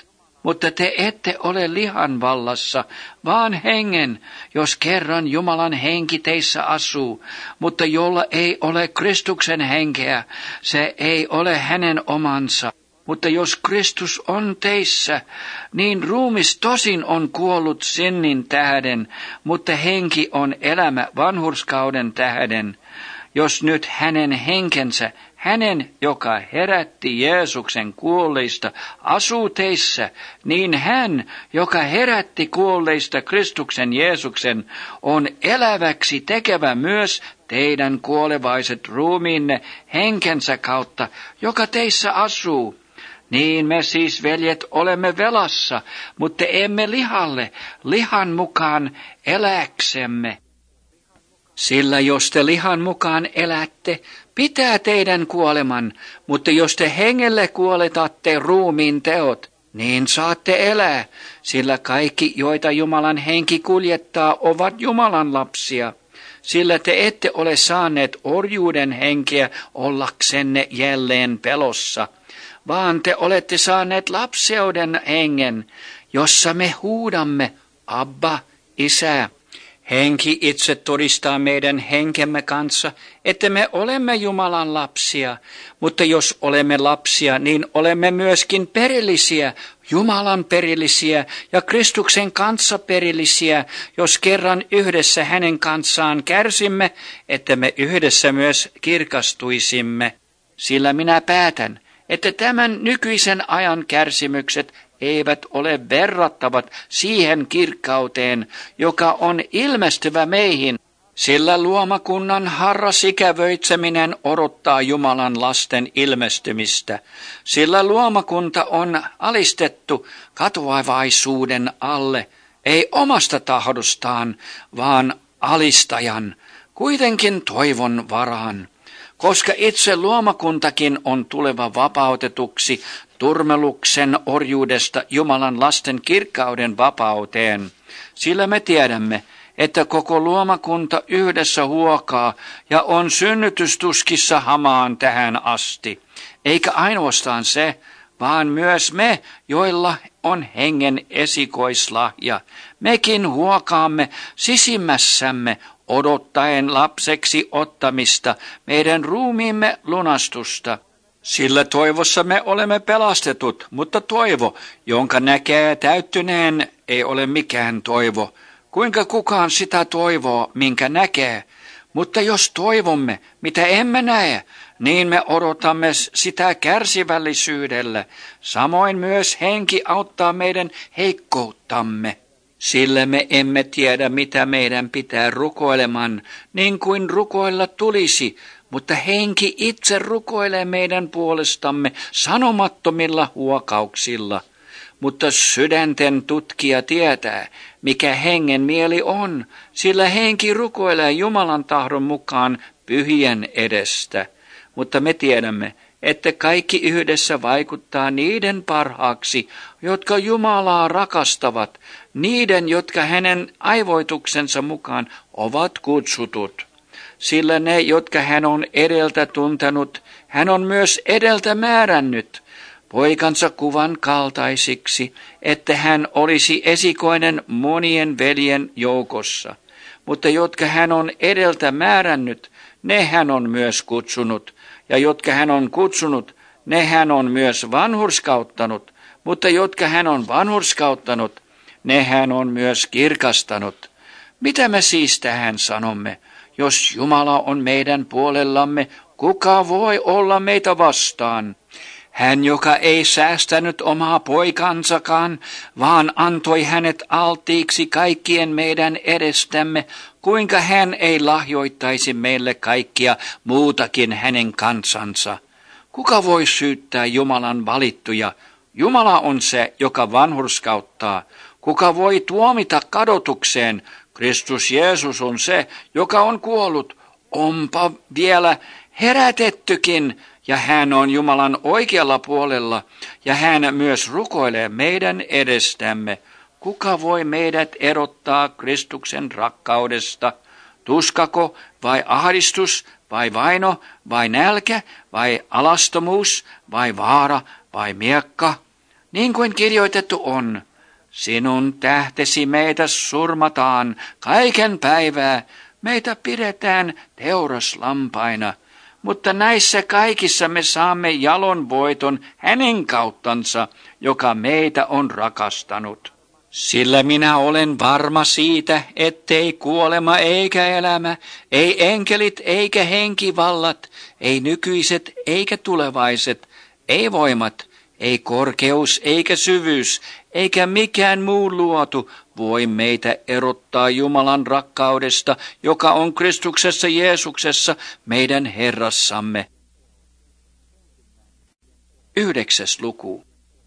Mutta te ette ole lihan vallassa, vaan hengen, jos kerran Jumalan henki teissä asuu. Mutta jolla ei ole Kristuksen henkeä, se ei ole hänen omansa. Mutta jos Kristus on teissä, niin ruumis tosin on kuollut synnin tähden, mutta henki on elämä vanhurskauden tähden. Jos nyt hänen henkensä, hänen, joka herätti Jeesuksen kuolleista, asuu teissä, niin hän, joka herätti kuolleista Kristuksen Jeesuksen, on eläväksi tekevä myös teidän kuolevaiset ruumiinne henkensä kautta, joka teissä asuu. Niin me siis, veljet, olemme velassa, mutta emme lihalle, lihan mukaan eläksemme. Sillä jos te lihan mukaan elätte, pitää teidän kuoleman, mutta jos te hengelle kuoletatte ruumiin teot, niin saatte elää, sillä kaikki, joita Jumalan henki kuljettaa, ovat Jumalan lapsia. Sillä te ette ole saaneet orjuuden henkeä ollaksenne jälleen pelossa, vaan te olette saaneet lapseuden hengen, jossa me huudamme, Abba, Isä. Henki itse todistaa meidän henkemme kanssa, että me olemme Jumalan lapsia, mutta jos olemme lapsia, niin olemme myöskin perillisiä, Jumalan perillisiä ja Kristuksen kanssa perillisiä, jos kerran yhdessä hänen kanssaan kärsimme, että me yhdessä myös kirkastuisimme. Sillä minä päätän, että tämän nykyisen ajan kärsimykset eivät ole verrattavat siihen kirkkauteen, joka on ilmestyvä meihin, sillä luomakunnan harras ikävöitseminen odottaa Jumalan lasten ilmestymistä, sillä luomakunta on alistettu katoavaisuuden alle, ei omasta tahdostaan, vaan alistajan, kuitenkin toivon varaan. Koska itse luomakuntakin on tuleva vapautetuksi turmeluksen orjuudesta Jumalan lasten kirkkauden vapauteen, sillä me tiedämme, että koko luomakunta yhdessä huokaa ja on synnytystuskissa hamaan tähän asti. Eikä ainoastaan se, vaan myös me, joilla on hengen esikoislahja, mekin huokaamme sisimmässämme, odottaen lapseksi ottamista, meidän ruumiimme lunastusta. Sillä toivossa me olemme pelastetut, mutta toivo, jonka näkee täyttyneen, ei ole mikään toivo. Kuinka kukaan sitä toivoo, minkä näkee? Mutta jos toivomme, mitä emme näe, niin me odotamme sitä kärsivällisyydellä. Samoin myös henki auttaa meidän heikkouttamme. Sillä me emme tiedä, mitä meidän pitää rukoilemaan, niin kuin rukoilla tulisi, mutta henki itse rukoilee meidän puolestamme sanomattomilla huokauksilla. Mutta sydänten tutkija tietää, mikä hengen mieli on, sillä henki rukoilee Jumalan tahdon mukaan pyhien edestä. Mutta me tiedämme, että kaikki yhdessä vaikuttaa niiden parhaaksi, jotka Jumalaa rakastavat, niiden, jotka hänen aivoituksensa mukaan ovat kutsutut. Sillä ne, jotka hän on edeltä tuntenut, hän on myös edeltä määrännyt poikansa kuvan kaltaisiksi, että hän olisi esikoinen monien veljen joukossa. Mutta jotka hän on edeltä määrännyt, ne hän on myös kutsunut, ja jotka hän on kutsunut, ne hän on myös vanhurskauttanut, mutta jotka hän on vanhurskauttanut, ne hän on myös kirkastanut. Mitä me siis tähän sanomme? Jos Jumala on meidän puolellamme, kuka voi olla meitä vastaan? Hän, joka ei säästänyt omaa poikansakaan, vaan antoi hänet alttiiksi kaikkien meidän edestämme, kuinka hän ei lahjoittaisi meille kaikkia muutakin hänen kansansa. Kuka voi syyttää Jumalan valittuja? Jumala on se, joka vanhurskauttaa. Kuka voi tuomita kadotukseen? Kristus Jeesus on se, joka on kuollut. Onpa vielä herätettykin, ja hän on Jumalan oikealla puolella, ja hän myös rukoilee meidän edestämme. Kuka voi meidät erottaa Kristuksen rakkaudesta? Tuskako vai ahdistus vai vaino vai nälkä vai alastomuus vai vaara vai miekka? Niin kuin kirjoitettu on, sinun tähtesi meitä surmataan kaiken päivää, meitä pidetään teuraslampaina, mutta näissä kaikissa me saamme jalon voiton hänen kauttansa, joka meitä on rakastanut. Sillä minä olen varma siitä, ettei kuolema eikä elämä, ei enkelit eikä henkivallat, ei nykyiset eikä tulevaiset, ei voimat, ei korkeus eikä syvyys, eikä mikään muu luotu voi meitä erottaa Jumalan rakkaudesta, joka on Kristuksessa Jeesuksessa meidän Herrassamme. Yhdeksäs luku.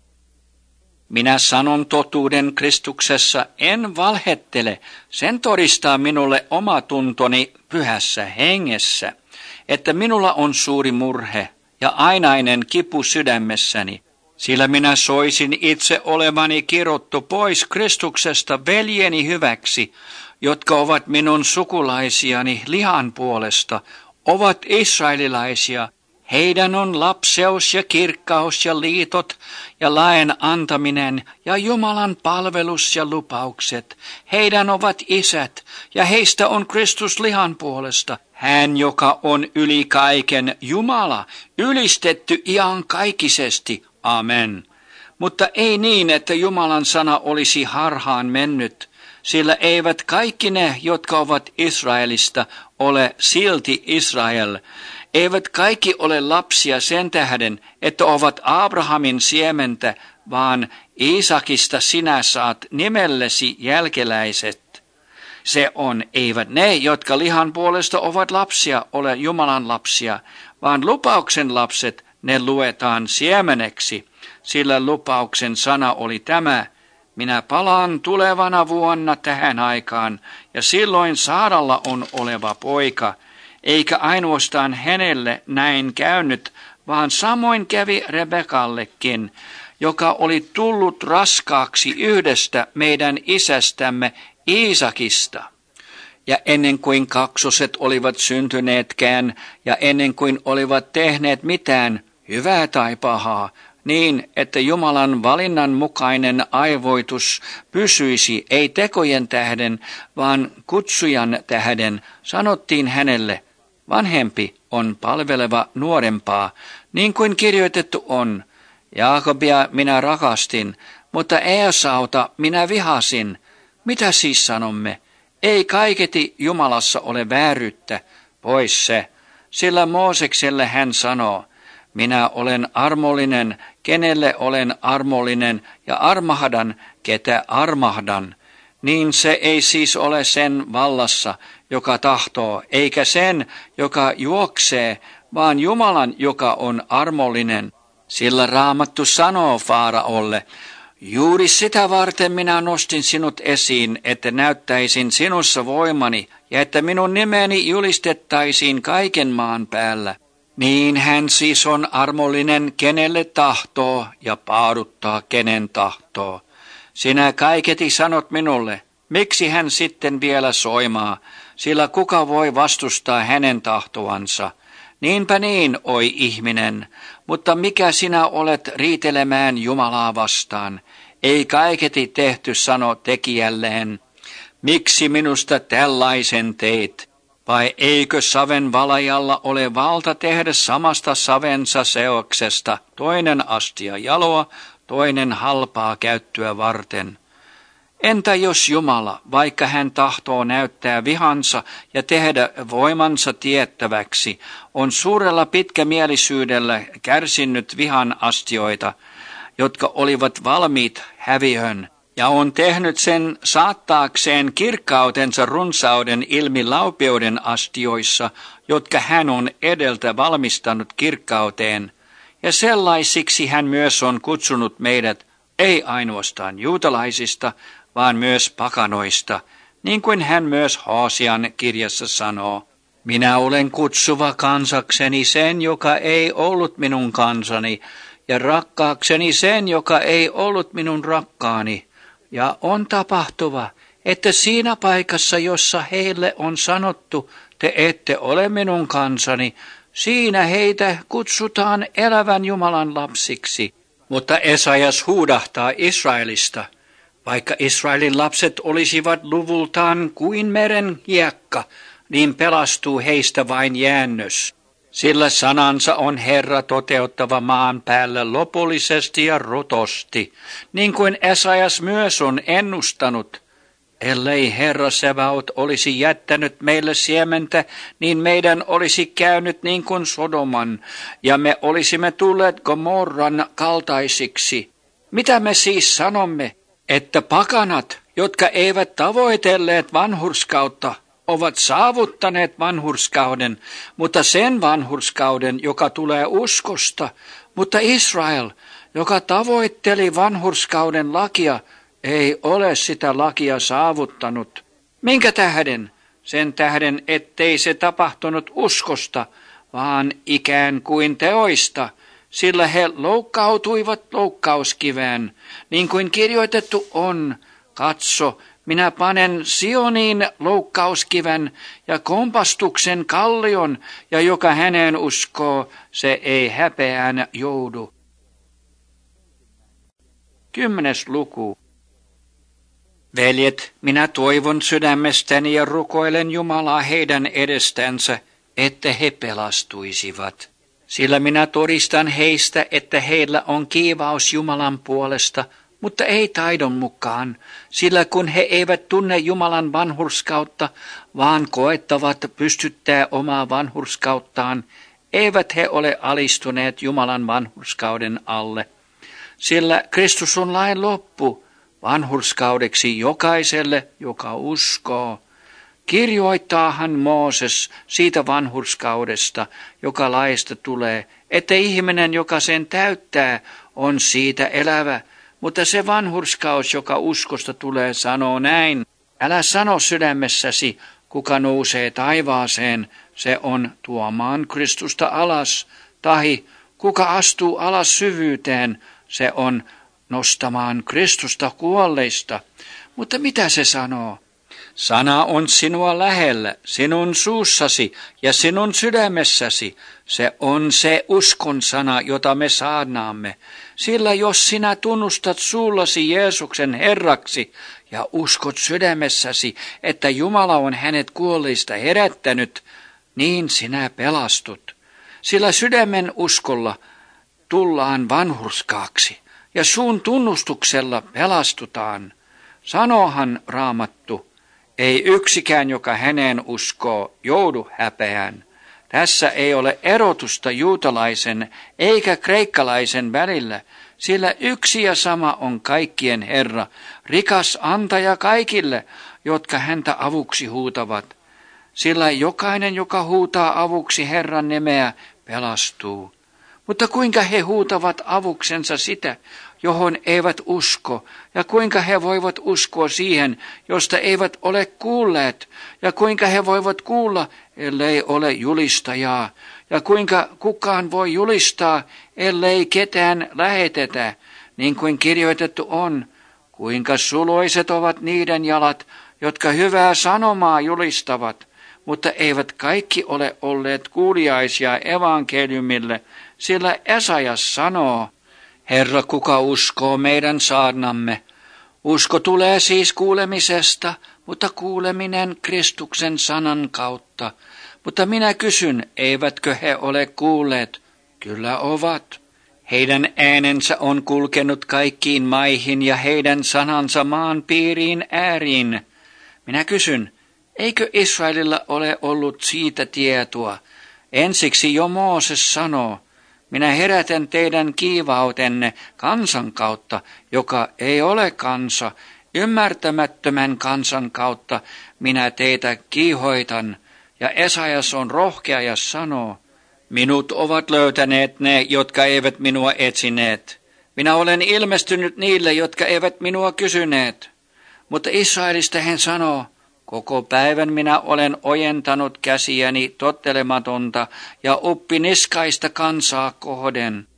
Minä sanon totuuden Kristuksessa, en valhettele, sen todistaa minulle oma tuntoni pyhässä hengessä, että minulla on suuri murhe ja ainainen kipu sydämessäni, sillä minä soisin itse olevani kirottu pois Kristuksesta veljeni hyväksi, jotka ovat minun sukulaisiani lihan puolesta, ovat israelilaisia. Heidän on lapseus ja kirkkaus ja liitot ja lain antaminen ja Jumalan palvelus ja lupaukset. Heidän ovat isät ja heistä on Kristus lihan puolesta. Hän, joka on yli kaiken Jumala, ylistetty iankaikkisesti. Amen. Mutta ei niin, että Jumalan sana olisi harhaan mennyt, sillä eivät kaikki ne, jotka ovat Israelista, ole silti Israel. Eivät kaikki ole lapsia sen tähden, että ovat Abrahamin siementä, vaan Iisakista sinä saat nimellesi jälkeläiset. Se on, eivät ne, jotka lihan puolesta ovat lapsia, ole Jumalan lapsia, vaan lupauksen lapset ne luetaan siemeneksi, sillä lupauksen sana oli tämä: minä palaan tulevana vuonna tähän aikaan, ja silloin Saaralla on oleva poika. Eikä ainoastaan hänelle näin käynyt, vaan samoin kävi Rebekallekin, joka oli tullut raskaaksi yhdestä meidän isästämme Iisakista. Ja ennen kuin kaksoset olivat syntyneetkään, ja ennen kuin olivat tehneet mitään, hyvää tai pahaa, niin että Jumalan valinnan mukainen aivoitus pysyisi ei tekojen tähden, vaan kutsujan tähden, sanottiin hänelle: vanhempi on palveleva nuorempaa, niin kuin kirjoitettu on: Jaakobia minä rakastin, mutta Eesauta minä vihasin. Mitä siis sanomme? Ei kaiketi Jumalassa ole vääryyttä, pois se. Sillä Moosekselle hän sanoo: minä olen armollinen, kenelle olen armollinen, ja armahdan, ketä armahdan. Niin se ei siis ole sen vallassa, joka tahtoo, eikä sen, joka juoksee, vaan Jumalan, joka on armollinen. Sillä Raamattu sanoo Faaraolle: juuri sitä varten minä nostin sinut esiin, että näyttäisin sinussa voimani, ja että minun nimeni julistettaisiin kaiken maan päällä. Niin hän siis on armollinen, kenelle tahtoo, ja paaduttaa, kenen tahtoo. Sinä kaiketi sanot minulle: miksi hän sitten vielä soimaa, sillä kuka voi vastustaa hänen tahtoansa? Niinpä niin, oi ihminen, mutta mikä sinä olet riitelemään Jumalaa vastaan? Ei kaiketi tehty, sano tekijälleen: miksi minusta tällaisen teit? Vai eikö saven valajalla ole valta tehdä samasta savensa seoksesta toinen astia jaloa, toinen halpaa käyttöä varten? Entä jos Jumala, vaikka hän tahtoo näyttää vihansa ja tehdä voimansa tiettäväksi, on suurella pitkämielisyydellä kärsinyt vihan astioita, jotka olivat valmiit häviön, ja on tehnyt sen saattaakseen kirkkautensa runsauden ilmi laupeuden astioissa, jotka hän on edeltä valmistanut kirkkauteen, ja sellaisiksi hän myös on kutsunut meidät, ei ainoastaan juutalaisista, vaan myös pakanoista, niin kuin hän myös Hoosian kirjassa sanoo: minä olen kutsuva kansakseni sen, joka ei ollut minun kansani, ja rakkaakseni sen, joka ei ollut minun rakkaani. Ja on tapahtuva, että siinä paikassa, jossa heille on sanottu: te ette ole minun kansani, siinä heitä kutsutaan elävän Jumalan lapsiksi. Mutta Esajas huudahtaa Israelista, vaikka Israelin lapset olisivat luvultaan kuin meren hiekka, niin pelastuu heistä vain jäännös. Sillä sanansa on Herra toteuttava maan päällä lopullisesti ja rotosti, niin kuin Esajas myös on ennustanut. Ellei Herra Sebaot olisi jättänyt meille siementä, niin meidän olisi käynyt niin kuin Sodoman, ja me olisimme tulleet Gomorran kaltaisiksi. Mitä me siis sanomme, että pakanat, jotka eivät tavoitelleet vanhurskautta, ovat saavuttaneet vanhurskauden, mutta sen vanhurskauden, joka tulee uskosta, mutta Israel, joka tavoitteli vanhurskauden lakia, ei ole sitä lakia saavuttanut. Minkä tähden? Sen tähden, ettei se tapahtunut uskosta, vaan ikään kuin teoista, sillä he loukkautuivat loukkauskivään, niin kuin kirjoitettu on, katso, minä panen Sioniin loukkauskiven ja kompastuksen kallion, ja joka häneen uskoo, se ei häpeään joudu. Kymmenes luku. Veljet, minä toivon sydämestäni ja rukoilen Jumalaa heidän edestänsä, että he pelastuisivat. Sillä minä todistan heistä, että heillä on kiivaus Jumalan puolesta, mutta ei taidon mukaan, sillä kun he eivät tunne Jumalan vanhurskautta, vaan koettavat pystyttää omaa vanhurskauttaan, eivät he ole alistuneet Jumalan vanhurskauden alle. Sillä Kristus on lain loppu vanhurskaudeksi jokaiselle, joka uskoo. Kirjoittaahan Mooses siitä vanhurskaudesta, joka laista tulee, että ihminen, joka sen täyttää, on siitä elävä. Mutta se vanhurskaus, joka uskosta tulee, sanoo näin. Älä sano sydämessäsi, kuka nousee taivaaseen, se on tuomaan Kristusta alas. Tahi, kuka astuu alas syvyyteen, se on nostamaan Kristusta kuolleista. Mutta mitä se sanoo? Sana on sinua lähellä, sinun suussasi ja sinun sydämessäsi. Se on se uskon sana, jota me saarnaamme. Sillä jos sinä tunnustat suullasi Jeesuksen Herraksi ja uskot sydämessäsi, että Jumala on hänet kuolleista herättänyt, niin sinä pelastut. Sillä sydämen uskolla tullaan vanhurskaaksi ja suun tunnustuksella pelastutaan. Sanoohan Raamattu, ei yksikään, joka häneen uskoo, joudu häpeään. Tässä ei ole erotusta juutalaisen eikä kreikkalaisen välillä, sillä yksi ja sama on kaikkien Herra, rikas antaja kaikille, jotka häntä avuksi huutavat. Sillä jokainen, joka huutaa avuksi Herran nimeä, pelastuu. Mutta kuinka he huutavat avuksensa sitä, johon eivät usko, ja kuinka he voivat uskoa siihen, josta eivät ole kuulleet, ja kuinka he voivat kuulla, ellei ole julistajaa, ja kuinka kukaan voi julistaa, ellei ketään lähetetä, niin kuin kirjoitettu on, kuinka suloiset ovat niiden jalat, jotka hyvää sanomaa julistavat, mutta eivät kaikki ole olleet kuuliaisia evankeliumille, sillä Esajas sanoo, Herra, kuka uskoo meidän saarnamme? Usko tulee siis kuulemisesta, mutta kuuleminen Kristuksen sanan kautta. Mutta minä kysyn, eivätkö he ole kuulleet? Kyllä ovat. Heidän äänensä on kulkenut kaikkiin maihin ja heidän sanansa maan piiriin ääriin. Minä kysyn, eikö Israelilla ole ollut siitä tietoa? Ensiksi jo Mooses sanoo, minä herätän teidän kiivautenne kansan kautta, joka ei ole kansa, ymmärtämättömän kansan kautta minä teitä kiihoitan. Ja Esajas on rohkea ja sanoo, minut ovat löytäneet ne, jotka eivät minua etsineet. Minä olen ilmestynyt niille, jotka eivät minua kysyneet. Mutta Israelista hän sanoo, koko päivän minä olen ojentanut käsiäni tottelematonta ja uppiniskaista kansaa kohden.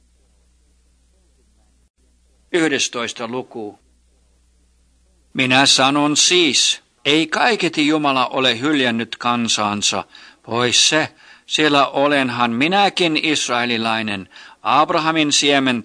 Yhdestoista luku. Minä sanon siis, ei kaiketi Jumala ole hyljännyt kansansa, pois se, sillä olenhan minäkin israelilainen, Abrahamin siementä,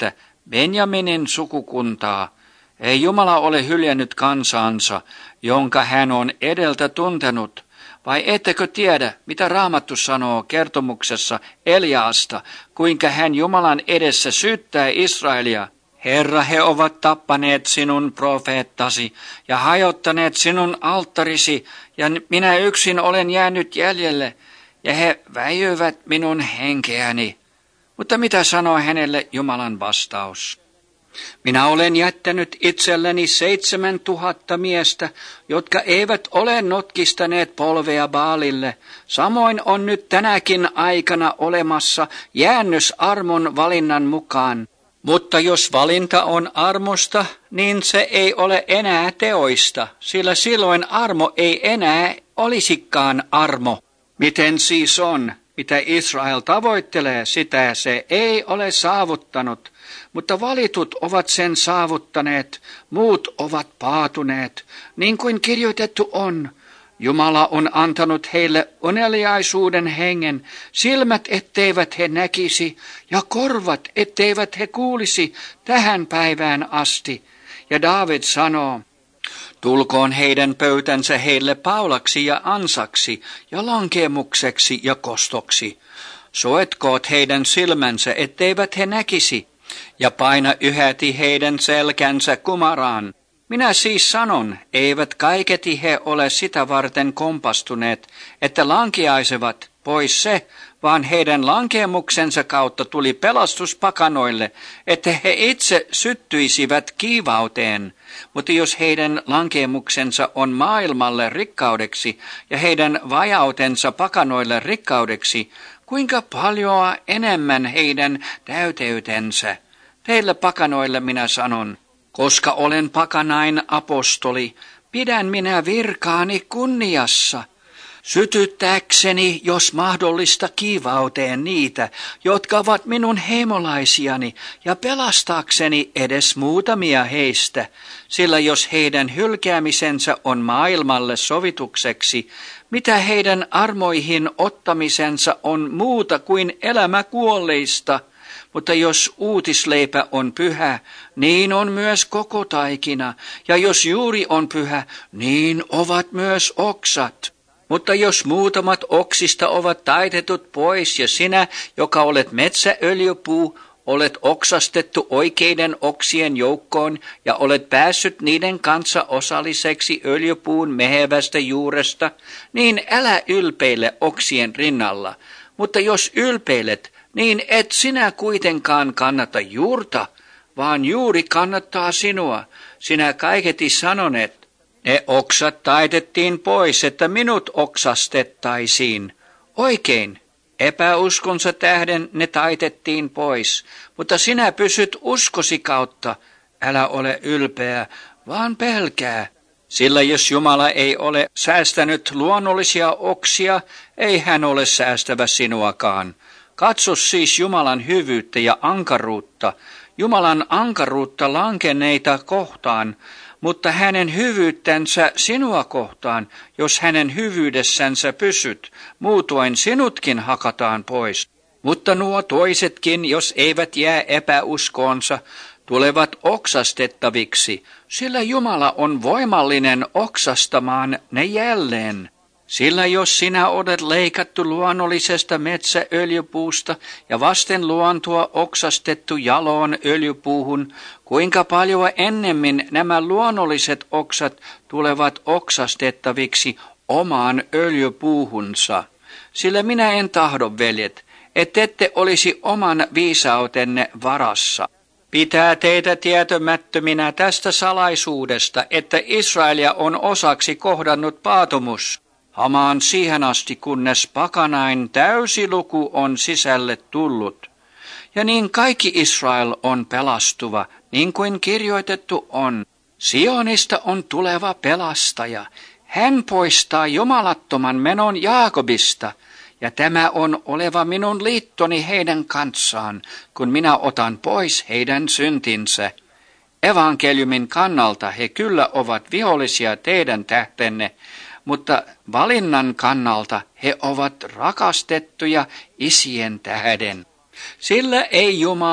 Benjaminin sukukuntaa. Ei Jumala ole hyljännyt kansansa, jonka hän on edeltä tuntenut. Vai ettekö tiedä, mitä Raamattu sanoo kertomuksessa Eliaasta, kuinka hän Jumalan edessä syyttää Israelia? Herra, he ovat tappaneet sinun profeettasi ja hajottaneet sinun alttarisi, ja minä yksin olen jäänyt jäljelle, ja he väijyvät minun henkeäni. Mutta mitä sanoo hänelle Jumalan vastaus? Minä olen jättänyt itselleni seitsemän tuhatta miestä, jotka eivät ole notkistaneet polvea Baalille. Samoin on nyt tänäkin aikana olemassa jäännös armon valinnan mukaan. Mutta jos valinta on armosta, niin se ei ole enää teoista, sillä silloin armo ei enää olisikaan armo. Miten siis on? Mitä Israel tavoittelee, sitä se ei ole saavuttanut, mutta valitut ovat sen saavuttaneet, muut ovat paatuneet, niin kuin kirjoitettu on. Jumala on antanut heille uneliaisuuden hengen, silmät etteivät he näkisi ja korvat etteivät he kuulisi tähän päivään asti. Ja Daavid sanoo, tulkoon heidän pöytänsä heille paulaksi ja ansaksi ja lankemukseksi ja kostoksi. Soetkoot heidän silmänsä, etteivät he näkisi, ja paina yhäti heidän selkänsä kumaraan. Minä siis sanon, eivät kaiketi he ole sitä varten kompastuneet, että lankeaisevat pois se, vaan heidän lankemuksensa kautta tuli pelastus pakanoille, että he itse syttyisivät kiivauteen. Mutta jos heidän lankemuksensa on maailmalle rikkaudeksi ja heidän vajautensa pakanoille rikkaudeksi, kuinka paljon enemmän heidän täyteytensä? Teille pakanoille minä sanon, koska olen pakanain apostoli, pidän minä virkaani kunniassa, sytyttääkseni, jos mahdollista, kiivauteen niitä, jotka ovat minun heimolaisiani, ja pelastaakseni edes muutamia heistä, sillä jos heidän hylkäämisensä on maailmalle sovitukseksi, mitä heidän armoihin ottamisensa on muuta kuin elämä kuolleista, mutta jos uutisleipä on pyhä, niin on myös koko taikina, ja jos juuri on pyhä, niin ovat myös oksat. Mutta jos muutamat oksista ovat taitetut pois, ja sinä, joka olet metsäöljypuu, olet oksastettu oikeiden oksien joukkoon, ja olet päässyt niiden kanssa osalliseksi öljypuun mehevästä juuresta, niin älä ylpeile oksien rinnalla. Mutta jos ylpeilet, niin et sinä kuitenkaan kannata juurta, vaan juuri kannattaa sinua. Sinä kaiketi sanoneet, ne oksat taitettiin pois, että minut oksastettaisiin. Oikein, epäuskonsa tähden ne taitettiin pois, mutta sinä pysyt uskosi kautta. Älä ole ylpeä, vaan pelkää. Sillä jos Jumala ei ole säästänyt luonnollisia oksia, ei hän ole säästävä sinuakaan. Katso siis Jumalan hyvyyttä ja ankaruutta, Jumalan ankaruutta lankeneita kohtaan, mutta hänen hyvyyttänsä sinua kohtaan, jos hänen hyvyydessänsä pysyt, muutoin sinutkin hakataan pois. Mutta nuo toisetkin, jos eivät jää epäuskoonsa, tulevat oksastettaviksi, sillä Jumala on voimallinen oksastamaan ne jälleen. Sillä jos sinä olet leikattu luonnollisesta metsäöljypuusta ja vasten luontoa oksastettu jaloon öljypuuhun, kuinka paljon ennemmin nämä luonnolliset oksat tulevat oksastettaviksi omaan öljypuuhunsa. Sillä minä en tahdo, veljet, ettette olisi oman viisautenne varassa. Pitää teitä tietämättöminä tästä salaisuudesta, että Israelia on osaksi kohdannut paatumus. Hamaan siihen asti, kunnes pakanain täysi luku on sisälle tullut. Ja niin kaikki Israel on pelastuva, niin kuin kirjoitettu on. Sionista on tuleva pelastaja. Hän poistaa jumalattoman menon Jaakobista, ja tämä on oleva minun liittoni heidän kanssaan, kun minä otan pois heidän syntinsä. Evankeliumin kannalta he kyllä ovat vihollisia teidän tähtenne, mutta valinnan kannalta he ovat rakastettuja isien tähden. Sillä ei Jumala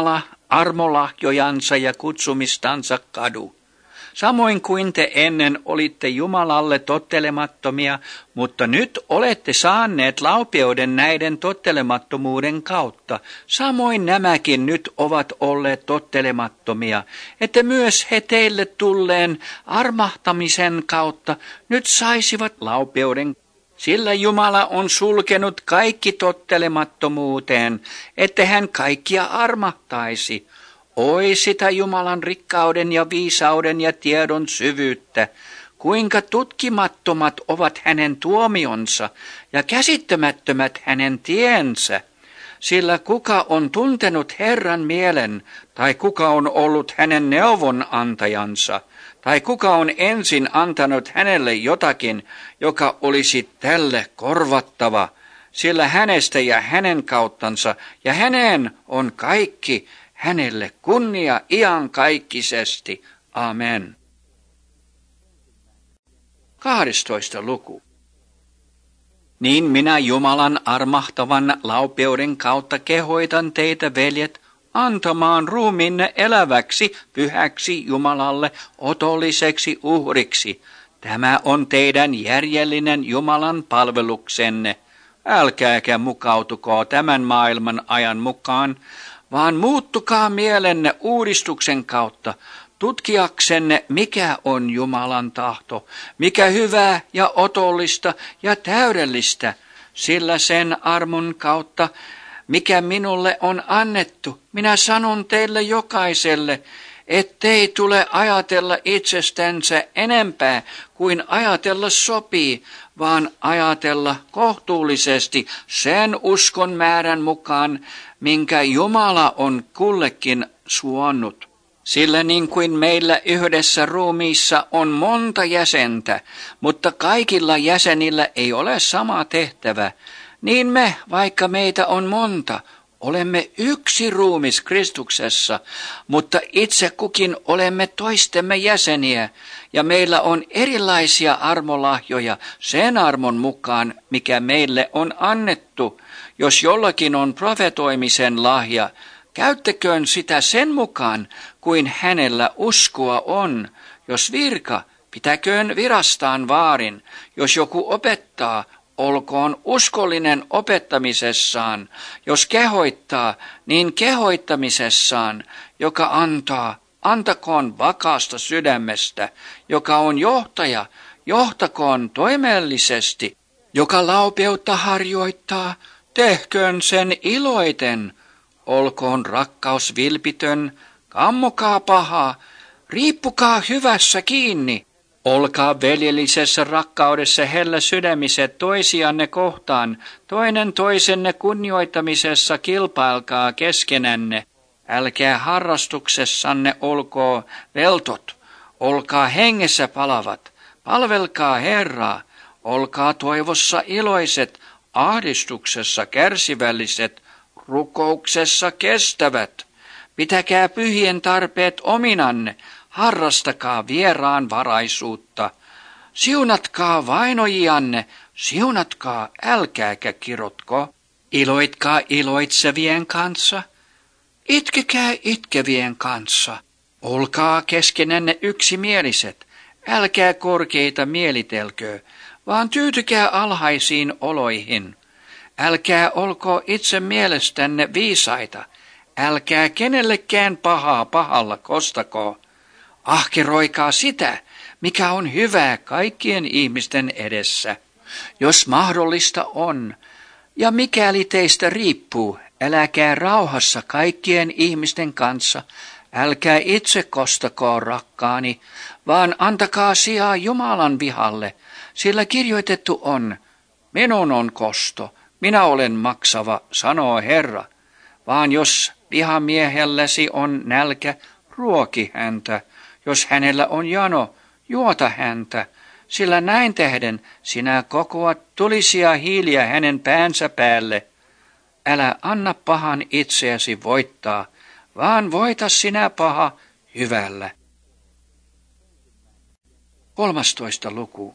armolahjojansa ja kutsumistansa kadu. Samoin kuin te ennen olitte Jumalalle tottelemattomia, mutta nyt olette saaneet laupeuden näiden tottelemattomuuden kautta. Samoin nämäkin nyt ovat olleet tottelemattomia, että myös he teille tulleen armahtamisen kautta nyt saisivat laupeuden. Sillä Jumala on sulkenut kaikki tottelemattomuuteen, että hän kaikkia armahtaisi. Oi sitä Jumalan rikkauden ja viisauden ja tiedon syvyyttä, kuinka tutkimattomat ovat hänen tuomionsa ja käsittämättömät hänen tiensä. Sillä kuka on tuntenut Herran mielen, tai kuka on ollut hänen neuvonantajansa, tai kuka on ensin antanut hänelle jotakin, joka olisi tälle korvattava, sillä hänestä ja hänen kauttansa ja häneen on kaikki, hänelle kunnia iankaikkisesti. Amen. kahdestoista luku. Niin minä Jumalan armahtavan laupeuden kautta kehoitan teitä, veljet, antamaan ruumiinne eläväksi, pyhäksi Jumalalle, otolliseksi uhriksi. Tämä on teidän järjellinen Jumalan palveluksenne. Älkääkä mukautuko tämän maailman ajan mukaan, vaan muuttukaa mielenne uudistuksen kautta, tutkiaksenne, mikä on Jumalan tahto, mikä hyvää ja otollista ja täydellistä, sillä sen armon kautta, mikä minulle on annettu, minä sanon teille jokaiselle, ettei tule ajatella itsestänsä enempää kuin ajatella sopii, vaan ajatella kohtuullisesti sen uskon määrän mukaan, minkä Jumala on kullekin suonnut. Sillä niin kuin meillä yhdessä ruumiissa on monta jäsentä, mutta kaikilla jäsenillä ei ole sama tehtävä, niin me, vaikka meitä on monta, olemme yksi ruumis Kristuksessa, mutta itse kukin olemme toistemme jäseniä, ja meillä on erilaisia armolahjoja sen armon mukaan, mikä meille on annettu. Jos jollakin on profetoimisen lahja, käyttäköön sitä sen mukaan, kuin hänellä uskoa on. Jos virka, pitäköön virastaan vaarin. Jos joku opettaa, olkoon uskollinen opettamisessaan. Jos kehoittaa, niin kehoittamisessaan. Joka antaa, antakoon vakaasta sydämestä. Joka on johtaja, johtakoon toimellisesti. Joka laupeutta harjoittaa, tehköön sen iloiten. Olkoon rakkaus vilpitön, kammokaa pahaa, riippukaa hyvässä kiinni. Olkaa veljellisessä rakkaudessa hellä sydämiset toisianne kohtaan, toinen toisenne kunnioittamisessa kilpailkaa keskenänne. Älkää harrastuksessanne olkoo veltot, olkaa hengessä palavat, palvelkaa Herraa, olkaa toivossa iloiset, ahdistuksessa kärsivälliset, rukouksessa kestävät. Pitäkää pyhien tarpeet ominanne, harrastakaa vieraan varaisuutta. Siunatkaa vainojianne, siunatkaa, älkääkä kirotko. Iloitkaa iloitsevien kanssa, itkekää itkevien kanssa. Olkaa keskenänne yksimieliset, älkää korkeita mielitelkö, vaan tyytykää alhaisiin oloihin. Älkää olko itse mielestänne viisaita, älkää kenellekään pahaa pahalla kostako. Ahkeroikaa sitä, mikä on hyvää kaikkien ihmisten edessä, jos mahdollista on. Ja mikäli teistä riippuu, eläkää rauhassa kaikkien ihmisten kanssa, älkää itse kostako rakkaani, vaan antakaa sijaa Jumalan vihalle, sillä kirjoitettu on, minun on kosto, minä olen maksava, sanoo Herra, vaan jos vihamiehelläsi on nälkä, ruoki häntä, jos hänellä on jano, juota häntä, sillä näin tehden sinä kokoat tulisia hiiliä hänen päänsä päälle. Älä anna pahan itseäsi voittaa, vaan voita sinä paha hyvällä. kolmastoista luku.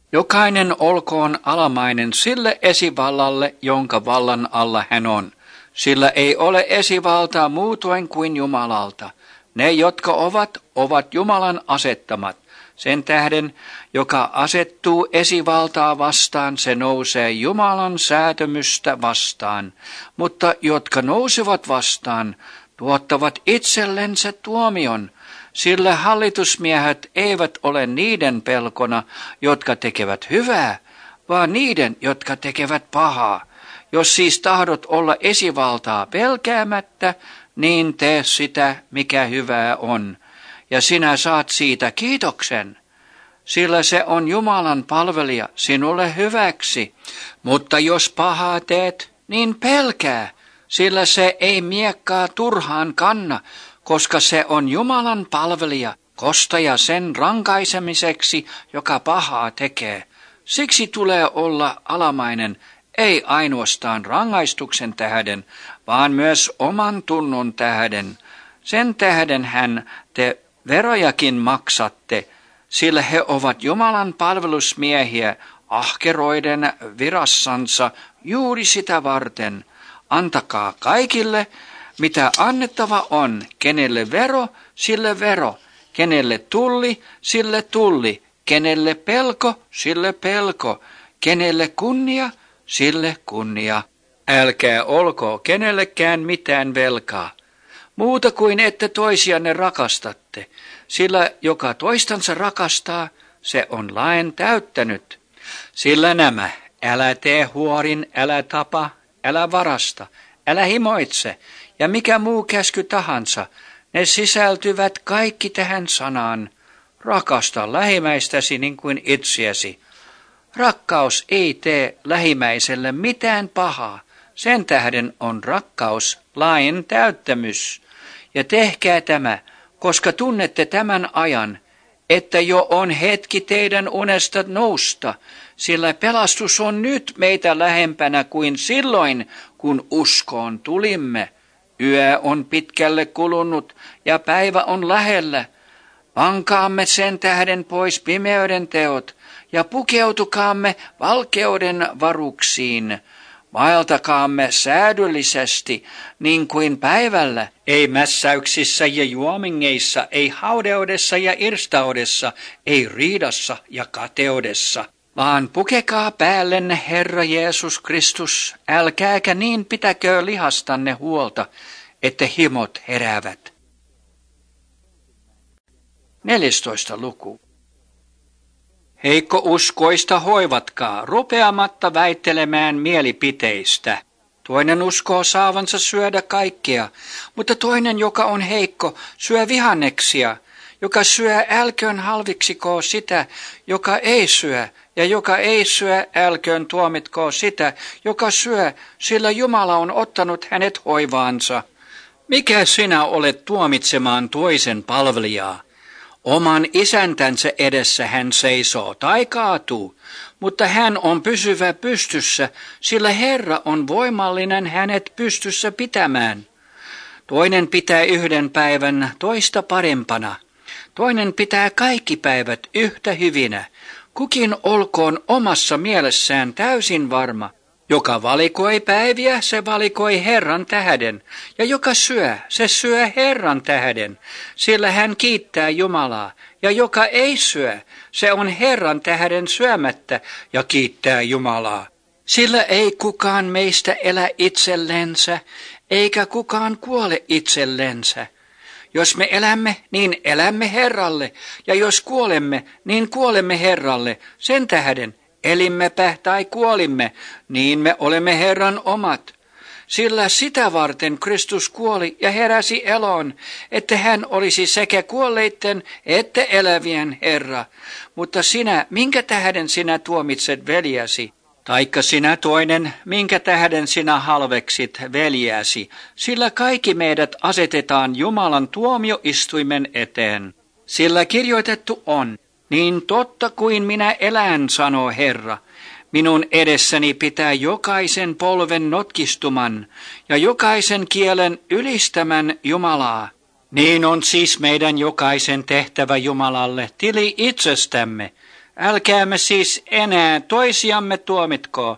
Jokainen olkoon alamainen sille esivallalle, jonka vallan alla hän on, sillä ei ole esivaltaa muutoin kuin Jumalalta. Ne, jotka ovat, ovat Jumalan asettamat. Sen tähden, joka asettuu esivaltaa vastaan, se nousee Jumalan säätämystä vastaan. Mutta jotka nousevat vastaan, tuottavat itsellensä tuomion, sillä hallitusmiehet eivät ole niiden pelkona, jotka tekevät hyvää, vaan niiden, jotka tekevät pahaa. Jos siis tahdot olla esivaltaa pelkäämättä, niin tee sitä, mikä hyvää on, ja sinä saat siitä kiitoksen, sillä se on Jumalan palvelija sinulle hyväksi. Mutta jos pahaa teet, niin pelkää, sillä se ei miekkaa turhaan kanna, koska se on Jumalan palvelija, kostaja sen rankaisemiseksi, joka pahaa tekee. Siksi tulee olla alamainen, ei ainoastaan rangaistuksen tähden, vaan myös oman tunnon tähden. Sen tähden hän te verojakin maksatte, sillä he ovat Jumalan palvelusmiehiä ahkeroiden virassansa juuri sitä varten. Antakaa kaikille, mitä annettava on, kenelle vero, sille vero, kenelle tulli, sille tulli, kenelle pelko, sille pelko, kenelle kunnia, sille kunnia. Älkää olko kenellekään mitään velkaa, muuta kuin että toisianne rakastatte, sillä joka toistansa rakastaa, se on lain täyttänyt. Sillä nämä, älä tee huorin, älä tapa, älä varasta, älä himoitse, ja mikä muu käsky tahansa, ne sisältyvät kaikki tähän sanaan. Rakasta lähimmäistäsi niin kuin itseäsi. Rakkaus ei tee lähimmäiselle mitään pahaa. Sen tähden on rakkaus lain täyttämys. Ja tehkää tämä, koska tunnette tämän ajan, että jo on hetki teidän unesta nousta, sillä pelastus on nyt meitä lähempänä kuin silloin, kun uskoon tulimme. Yö on pitkälle kulunut ja päivä on lähellä. Pankaamme sen tähden pois pimeyden teot ja pukeutukaamme valkeuden varuksiin. Vaeltakaamme säädyllisesti niin kuin päivällä, ei mässäyksissä ja juomingeissa, ei haudeudessa ja irstaudessa, ei riidassa ja kateudessa, vaan pukekaa päällenne Herra Jeesus Kristus, älkääkä niin pitäkö lihastanne huolta, että himot heräävät. neljästoista luku. Heikko uskoista hoivatkaa, rupeamatta väittelemään mielipiteistä. Toinen uskoo saavansa syödä kaikkea, mutta toinen, joka on heikko, syö vihanneksia. Joka syö, älköön halviksikoo sitä, joka ei syö, ja joka ei syö, älköön tuomitkoo sitä, joka syö, sillä Jumala on ottanut hänet hoivaansa. Mikä sinä olet tuomitsemaan toisen palvelijaa? Oman isäntänsä edessä hän seisoo tai kaatuu, mutta hän on pysyvä pystyssä, sillä Herra on voimallinen hänet pystyssä pitämään. Toinen pitää yhden päivän toista parempana, toinen pitää kaikki päivät yhtä hyvinä. Kukin olkoon omassa mielessään täysin varma. Joka valikoi päiviä, se valikoi Herran tähden, ja joka syö, se syö Herran tähden, sillä hän kiittää Jumalaa, ja joka ei syö, se on Herran tähden syömättä ja kiittää Jumalaa. Sillä ei kukaan meistä elä itsellensä, eikä kukaan kuole itsellensä. Jos me elämme, niin elämme Herralle, ja jos kuolemme, niin kuolemme Herralle, sen tähden. Elimmepä tai kuolimme, niin me olemme Herran omat. Sillä sitä varten Kristus kuoli ja heräsi eloon, että hän olisi sekä kuolleitten että elävien Herra. Mutta sinä, minkä tähden sinä tuomitset veljäsi? Taikka sinä toinen, minkä tähden sinä halveksit veljäsi? Sillä kaikki meidät asetetaan Jumalan tuomioistuimen eteen. Sillä kirjoitettu on. Niin totta kuin minä elän, sanoo Herra, minun edessäni pitää jokaisen polven notkistuman ja jokaisen kielen ylistämän Jumalaa. Niin on siis meidän jokaisen tehtävä Jumalalle tili itsestämme. Älkäämme siis enää toisiamme tuomitko,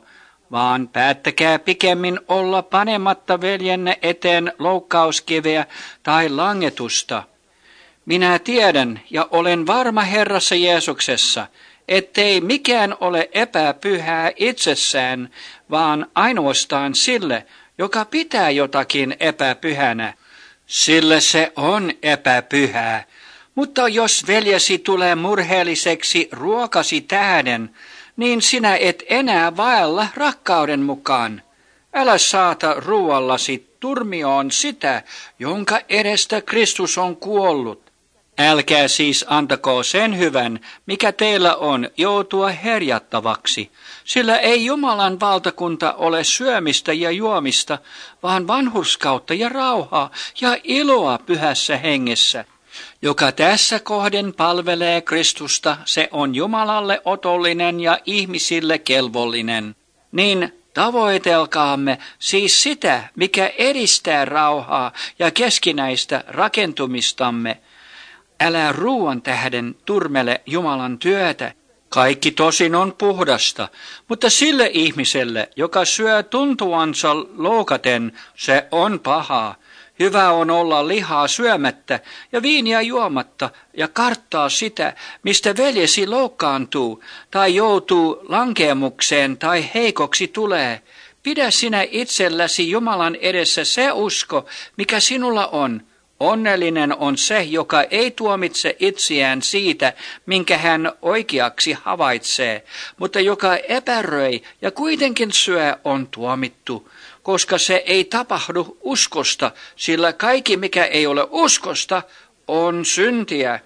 vaan päättäkää pikemmin olla panematta veljenne eteen loukkauskiveä tai langetusta. Minä tiedän ja olen varma Herrassa Jeesuksessa, ettei mikään ole epäpyhää itsessään, vaan ainoastaan sille, joka pitää jotakin epäpyhänä. Sille se on epäpyhää. Mutta jos veljesi tulee murheelliseksi ruokasi tähden, niin sinä et enää vaella rakkauden mukaan. Älä saata ruoallasi turmioon sitä, jonka edestä Kristus on kuollut. Älkää siis antako sen hyvän, mikä teillä on, joutua herjattavaksi, sillä ei Jumalan valtakunta ole syömistä ja juomista, vaan vanhurskautta ja rauhaa ja iloa pyhässä hengessä. Joka tässä kohden palvelee Kristusta, se on Jumalalle otollinen ja ihmisille kelvollinen. Niin tavoitelkaamme siis sitä, mikä edistää rauhaa ja keskinäistä rakentumistamme. Älä ruoan tähden turmele Jumalan työtä. Kaikki tosin on puhdasta, mutta sille ihmiselle, joka syö tuntuansa loukaten, se on pahaa. Hyvä on olla lihaa syömättä ja viiniä juomatta ja karttaa sitä, mistä veljesi loukkaantuu tai joutuu lankeemukseen tai heikoksi tulee. Pidä sinä itselläsi Jumalan edessä se usko, mikä sinulla on. Onnellinen on se, joka ei tuomitse itseään siitä, minkä hän oikeaksi havaitsee, mutta joka epäröi ja kuitenkin syö on tuomittu, koska se ei tapahdu uskosta, sillä kaikki mikä ei ole uskosta on syntiä.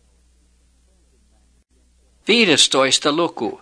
viidestoista luku.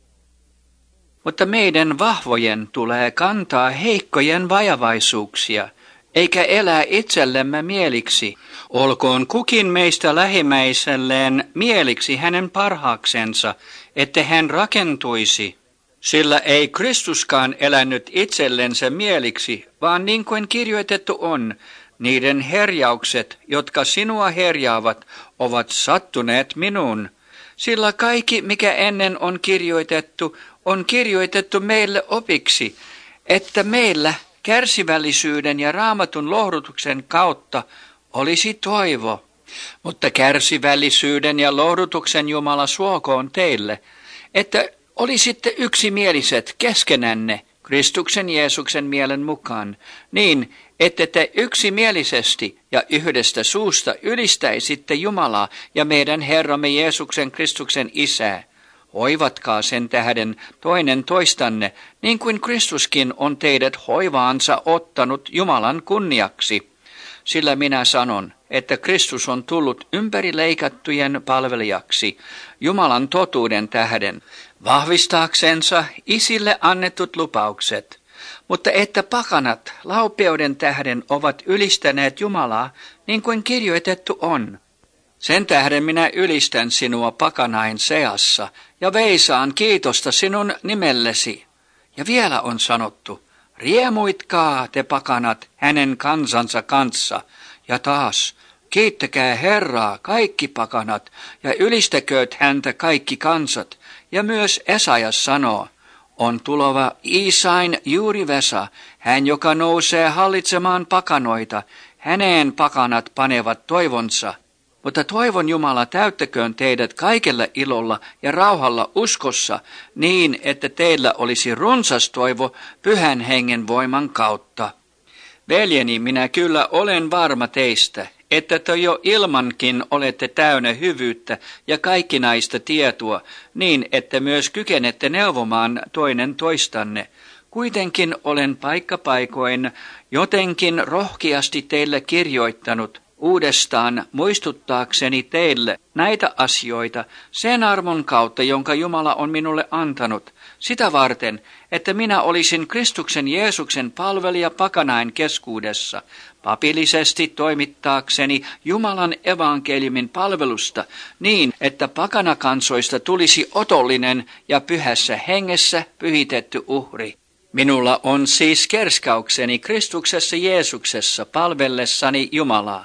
Mutta meidän vahvojen tulee kantaa heikkojen vajavaisuuksia, eikä elää itsellemme mieliksi. Olkoon kukin meistä lähimmäiselleen mieliksi hänen parhaaksensa, että hän rakentuisi. Sillä ei Kristuskaan elänyt itsellensä mieliksi, vaan niin kuin kirjoitettu on, niiden herjaukset, jotka sinua herjaavat, ovat sattuneet minuun. Sillä kaikki, mikä ennen on kirjoitettu, on kirjoitettu meille opiksi, että meillä kärsivällisyyden ja Raamatun lohdutuksen kautta olisi toivo. Mutta kärsivällisyyden ja lohdutuksen Jumala suokoon teille, että olisitte yksimieliset keskenänne Kristuksen Jeesuksen mielen mukaan, niin että te yksimielisesti ja yhdestä suusta ylistäisitte Jumalaa ja meidän Herramme Jeesuksen Kristuksen Isää. Hoivatkaa sen tähden toinen toistanne, niin kuin Kristuskin on teidät hoivaansa ottanut Jumalan kunniaksi. Sillä minä sanon, että Kristus on tullut ympärileikattujen palvelijaksi Jumalan totuuden tähden, vahvistaaksensa isille annetut lupaukset, mutta että pakanat laupeuden tähden ovat ylistäneet Jumalaa, niin kuin kirjoitettu on. Sen tähden minä ylistän sinua pakanain seassa ja veisaan kiitosta sinun nimellesi. Ja vielä on sanottu, riemuitkaa te pakanat hänen kansansa kanssa. Ja taas, kiittäkää Herraa kaikki pakanat ja ylistäkööt häntä kaikki kansat. Ja myös Esajas sanoo, on tuleva Iisain juuri Vesa, hän joka nousee hallitsemaan pakanoita, häneen pakanat panevat toivonsa. Mutta toivon Jumala täyttäköön teidät kaikella ilolla ja rauhalla uskossa, niin että teillä olisi runsas toivo pyhän hengen voiman kautta. Veljeni, minä kyllä olen varma teistä, että te jo ilmankin olette täynnä hyvyyttä ja kaikkinaista tietoa, niin että myös kykenette neuvomaan toinen toistanne. Kuitenkin olen paikkapaikoin jotenkin rohkeasti teille kirjoittanut, uudestaan muistuttaakseni teille näitä asioita sen armon kautta, jonka Jumala on minulle antanut, sitä varten, että minä olisin Kristuksen Jeesuksen palvelija pakanain keskuudessa, papillisesti toimittaakseni Jumalan evankeliumin palvelusta niin, että pakanakansoista tulisi otollinen ja pyhässä hengessä pyhitetty uhri. Minulla on siis kerskaukseni Kristuksessa Jeesuksessa palvellessani Jumalaa.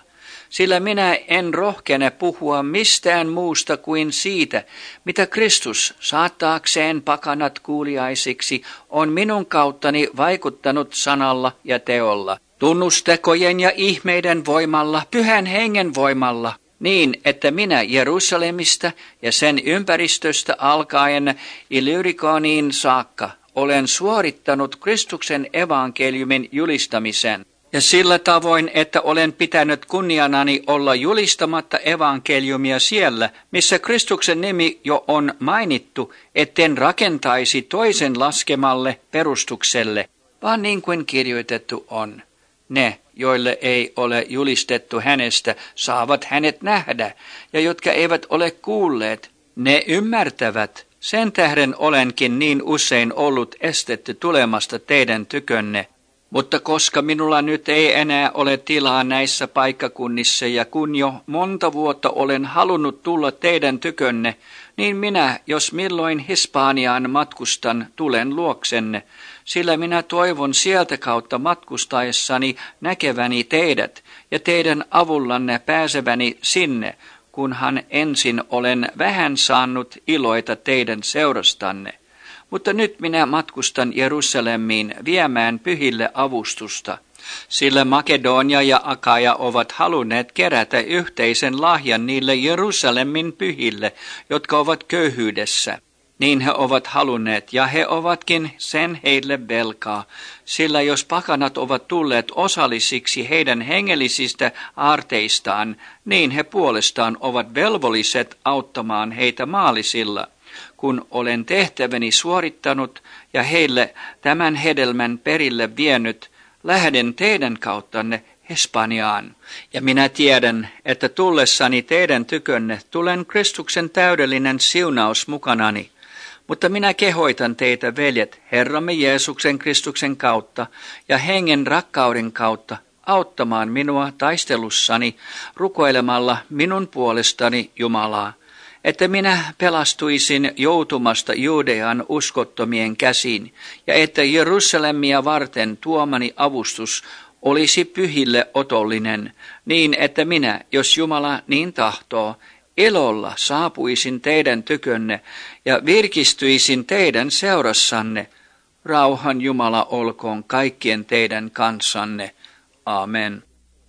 sillä minä en rohkene puhua mistään muusta kuin siitä, mitä Kristus saattaakseen pakanat kuuliaisiksi on minun kauttani vaikuttanut sanalla ja teolla, tunnustekojen ja ihmeiden voimalla, pyhän hengen voimalla, niin että minä Jerusalemista ja sen ympäristöstä alkaen Illyrikoniin saakka olen suorittanut Kristuksen evankeliumin julistamisen. Ja sillä tavoin, että olen pitänyt kunnianani olla julistamatta evankeliumia siellä, missä Kristuksen nimi jo on mainittu, etten rakentaisi toisen laskemalle perustukselle, vaan niin kuin kirjoitettu on. Ne, joille ei ole julistettu hänestä, saavat hänet nähdä, ja jotka eivät ole kuulleet, ne ymmärtävät. Sen tähden olenkin niin usein ollut estetty tulemasta teidän tykönne. Mutta koska minulla nyt ei enää ole tilaa näissä paikkakunnissa ja kun jo monta vuotta olen halunnut tulla teidän tykönne, niin minä, jos milloin Hispaniaan matkustan, tulen luoksenne, sillä minä toivon sieltä kautta matkustaessani näkeväni teidät ja teidän avullanne pääseväni sinne, kunhan ensin olen vähän saanut iloita teidän seurastanne. Mutta nyt minä matkustan Jerusalemiin viemään pyhille avustusta, sillä Makedonia ja Akaja ovat halunneet kerätä yhteisen lahjan niille Jerusalemin pyhille, jotka ovat köyhyydessä. Niin he ovat halunneet, ja he ovatkin sen heille velkaa, sillä jos pakanat ovat tulleet osallisiksi heidän hengellisistä aarteistaan, niin he puolestaan ovat velvolliset auttamaan heitä maallisilla, kun olen tehtäväni suorittanut ja heille tämän hedelmän perille vienyt, lähden teidän kauttanne Hispaniaan. Ja minä tiedän, että tullessani teidän tykönne tulen Kristuksen täydellinen siunaus mukanani. Mutta minä kehoitan teitä, veljet, Herramme Jeesuksen Kristuksen kautta ja hengen rakkauden kautta auttamaan minua taistelussani rukoilemalla minun puolestani Jumalaa, että minä pelastuisin joutumasta Juudean uskottomien käsiin ja että Jerusalemia varten tuomani avustus olisi pyhille otollinen, niin että minä, jos Jumala niin tahtoo, ilolla saapuisin teidän tykönne ja virkistyisin teidän seurassanne. Rauhan Jumala olkoon kaikkien teidän kanssanne. Amen.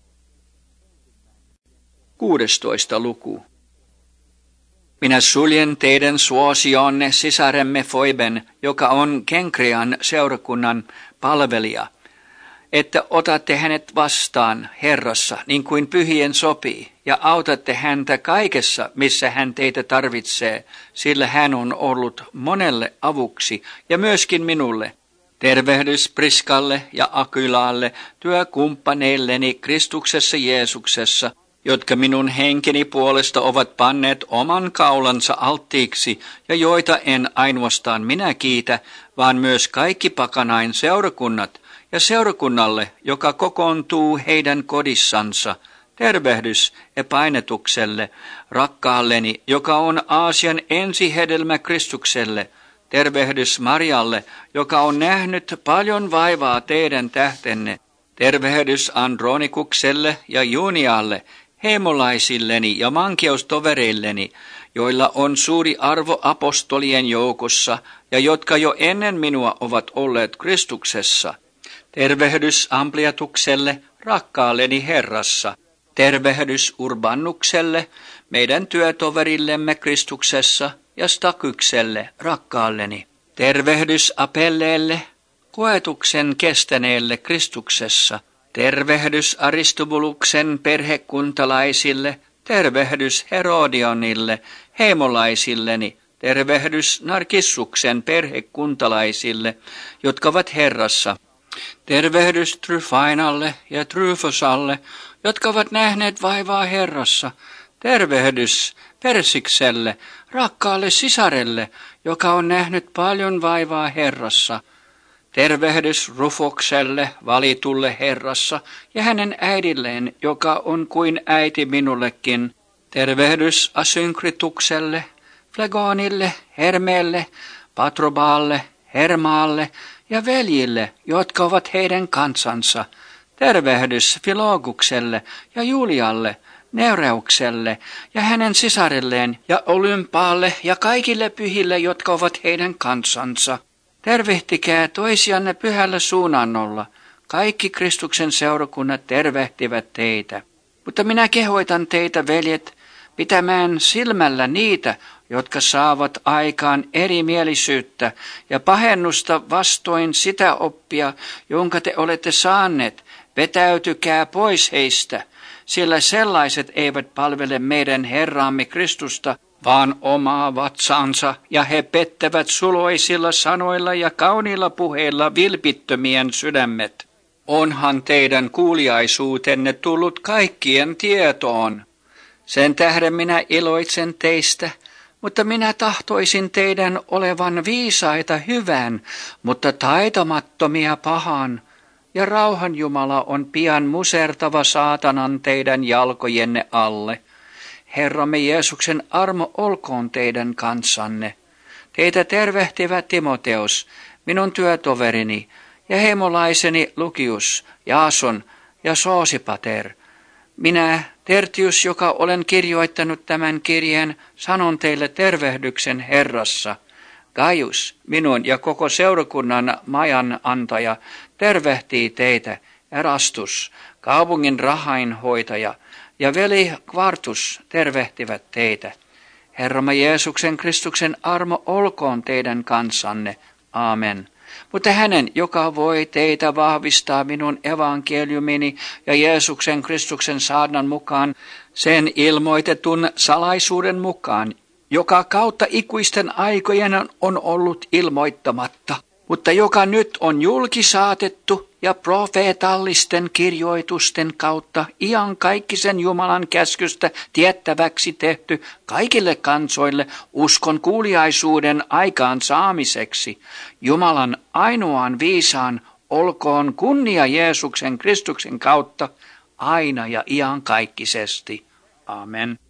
kuudestoista luku. Minä suljen teidän suosionne sisaremme Foiben, joka on Kenkrean seurakunnan palvelija, että otatte hänet vastaan Herrassa, niin kuin pyhien sopii, ja autatte häntä kaikessa, missä hän teitä tarvitsee, sillä hän on ollut monelle avuksi ja myöskin minulle. Tervehdys Priskalle ja Akylaalle, työkumppaneilleni Kristuksessa Jeesuksessa, jotka minun henkeni puolesta ovat panneet oman kaulansa alttiiksi ja joita en ainoastaan minä kiitä, vaan myös kaikki pakanain seurakunnat, ja seurakunnalle, joka kokoontuu heidän kodissansa, tervehdys Epainetukselle, rakkaalleni, joka on Aasian ensihedelmä Kristukselle, tervehdys Marialle, joka on nähnyt paljon vaivaa teidän tähtenne, tervehdys Andronikukselle ja Junialle, heimolaisilleni ja mankeustovereilleni, joilla on suuri arvo apostolien joukossa ja jotka jo ennen minua ovat olleet Kristuksessa. Tervehdys Ampliatukselle, rakkaalleni Herrassa. Tervehdys Urbannukselle, meidän työtoverillemme Kristuksessa, ja Stakykselle, rakkaalleni. Tervehdys Apelleelle, koetuksen kestäneelle Kristuksessa. Tervehdys Aristobuluksen perhekuntalaisille, tervehdys Herodionille, heimolaisilleni. Tervehdys Narkissuksen perhekuntalaisille, jotka ovat Herrassa. Tervehdys Tryfainalle ja Tryfosalle, jotka ovat nähneet vaivaa Herrassa. Tervehdys Persikselle, rakkaalle sisarelle, joka on nähnyt paljon vaivaa Herrassa. Tervehdys Rufokselle, valitulle Herrassa, ja hänen äidilleen, joka on kuin äiti minullekin. Tervehdys Asynkritukselle, Flegonille, Hermeelle, Patrobaalle, Hermaalle ja veljille, jotka ovat heidän kansansa. Tervehdys Filogukselle ja Julialle, Neureukselle ja hänen sisarelleen ja Olympaalle ja kaikille pyhille, jotka ovat heidän kansansa. Tervehtikää toisianne pyhällä suunannolla. Kaikki Kristuksen seurakunnat tervehtivät teitä. Mutta minä kehoitan teitä, veljet, pitämään silmällä niitä, jotka saavat aikaan erimielisyyttä ja pahennusta vastoin sitä oppia, jonka te olette saaneet. Vetäytykää pois heistä, sillä sellaiset eivät palvele meidän Herraamme Kristusta, vaan omaa vatsaansa, ja he pettävät suloisilla sanoilla ja kauniilla puheilla vilpittömien sydämet. Onhan teidän kuuliaisuutenne tullut kaikkien tietoon. Sen tähden minä iloitsen teistä, mutta minä tahtoisin teidän olevan viisaita hyvään, mutta taitamattomia pahaan. Ja rauhan Jumala on pian musertava saatanan teidän jalkojenne alle. Herramme Jeesuksen armo olkoon teidän kanssanne. Teitä tervehtivä Timoteus, minun työtoverini, ja heimolaiseni Lukius, Jaason ja Soosipater. Minä, Tertius, joka olen kirjoittanut tämän kirjeen, sanon teille tervehdyksen Herrassa. Gaius, minun ja koko seurakunnan majan antaja, tervehtii teitä. Erastus, kaupungin rahainhoitaja, ja veli Kvartus tervehtivät teitä. Herramme Jeesuksen Kristuksen armo olkoon teidän kanssanne. Aamen. Mutta hänen, joka voi teitä vahvistaa minun evankeliumini ja Jeesuksen Kristuksen saarnan mukaan, sen ilmoitetun salaisuuden mukaan, joka kautta ikuisten aikojen on ollut ilmoittamatta, mutta joka nyt on julkisaatettu ja profeetallisten kirjoitusten kautta iankaikkisen Jumalan käskystä tiettäväksi tehty kaikille kansoille uskon kuuliaisuuden aikaan saamiseksi. Jumalan ainoan viisaan olkoon kunnia Jeesuksen Kristuksen kautta aina ja iankaikkisesti. Amen.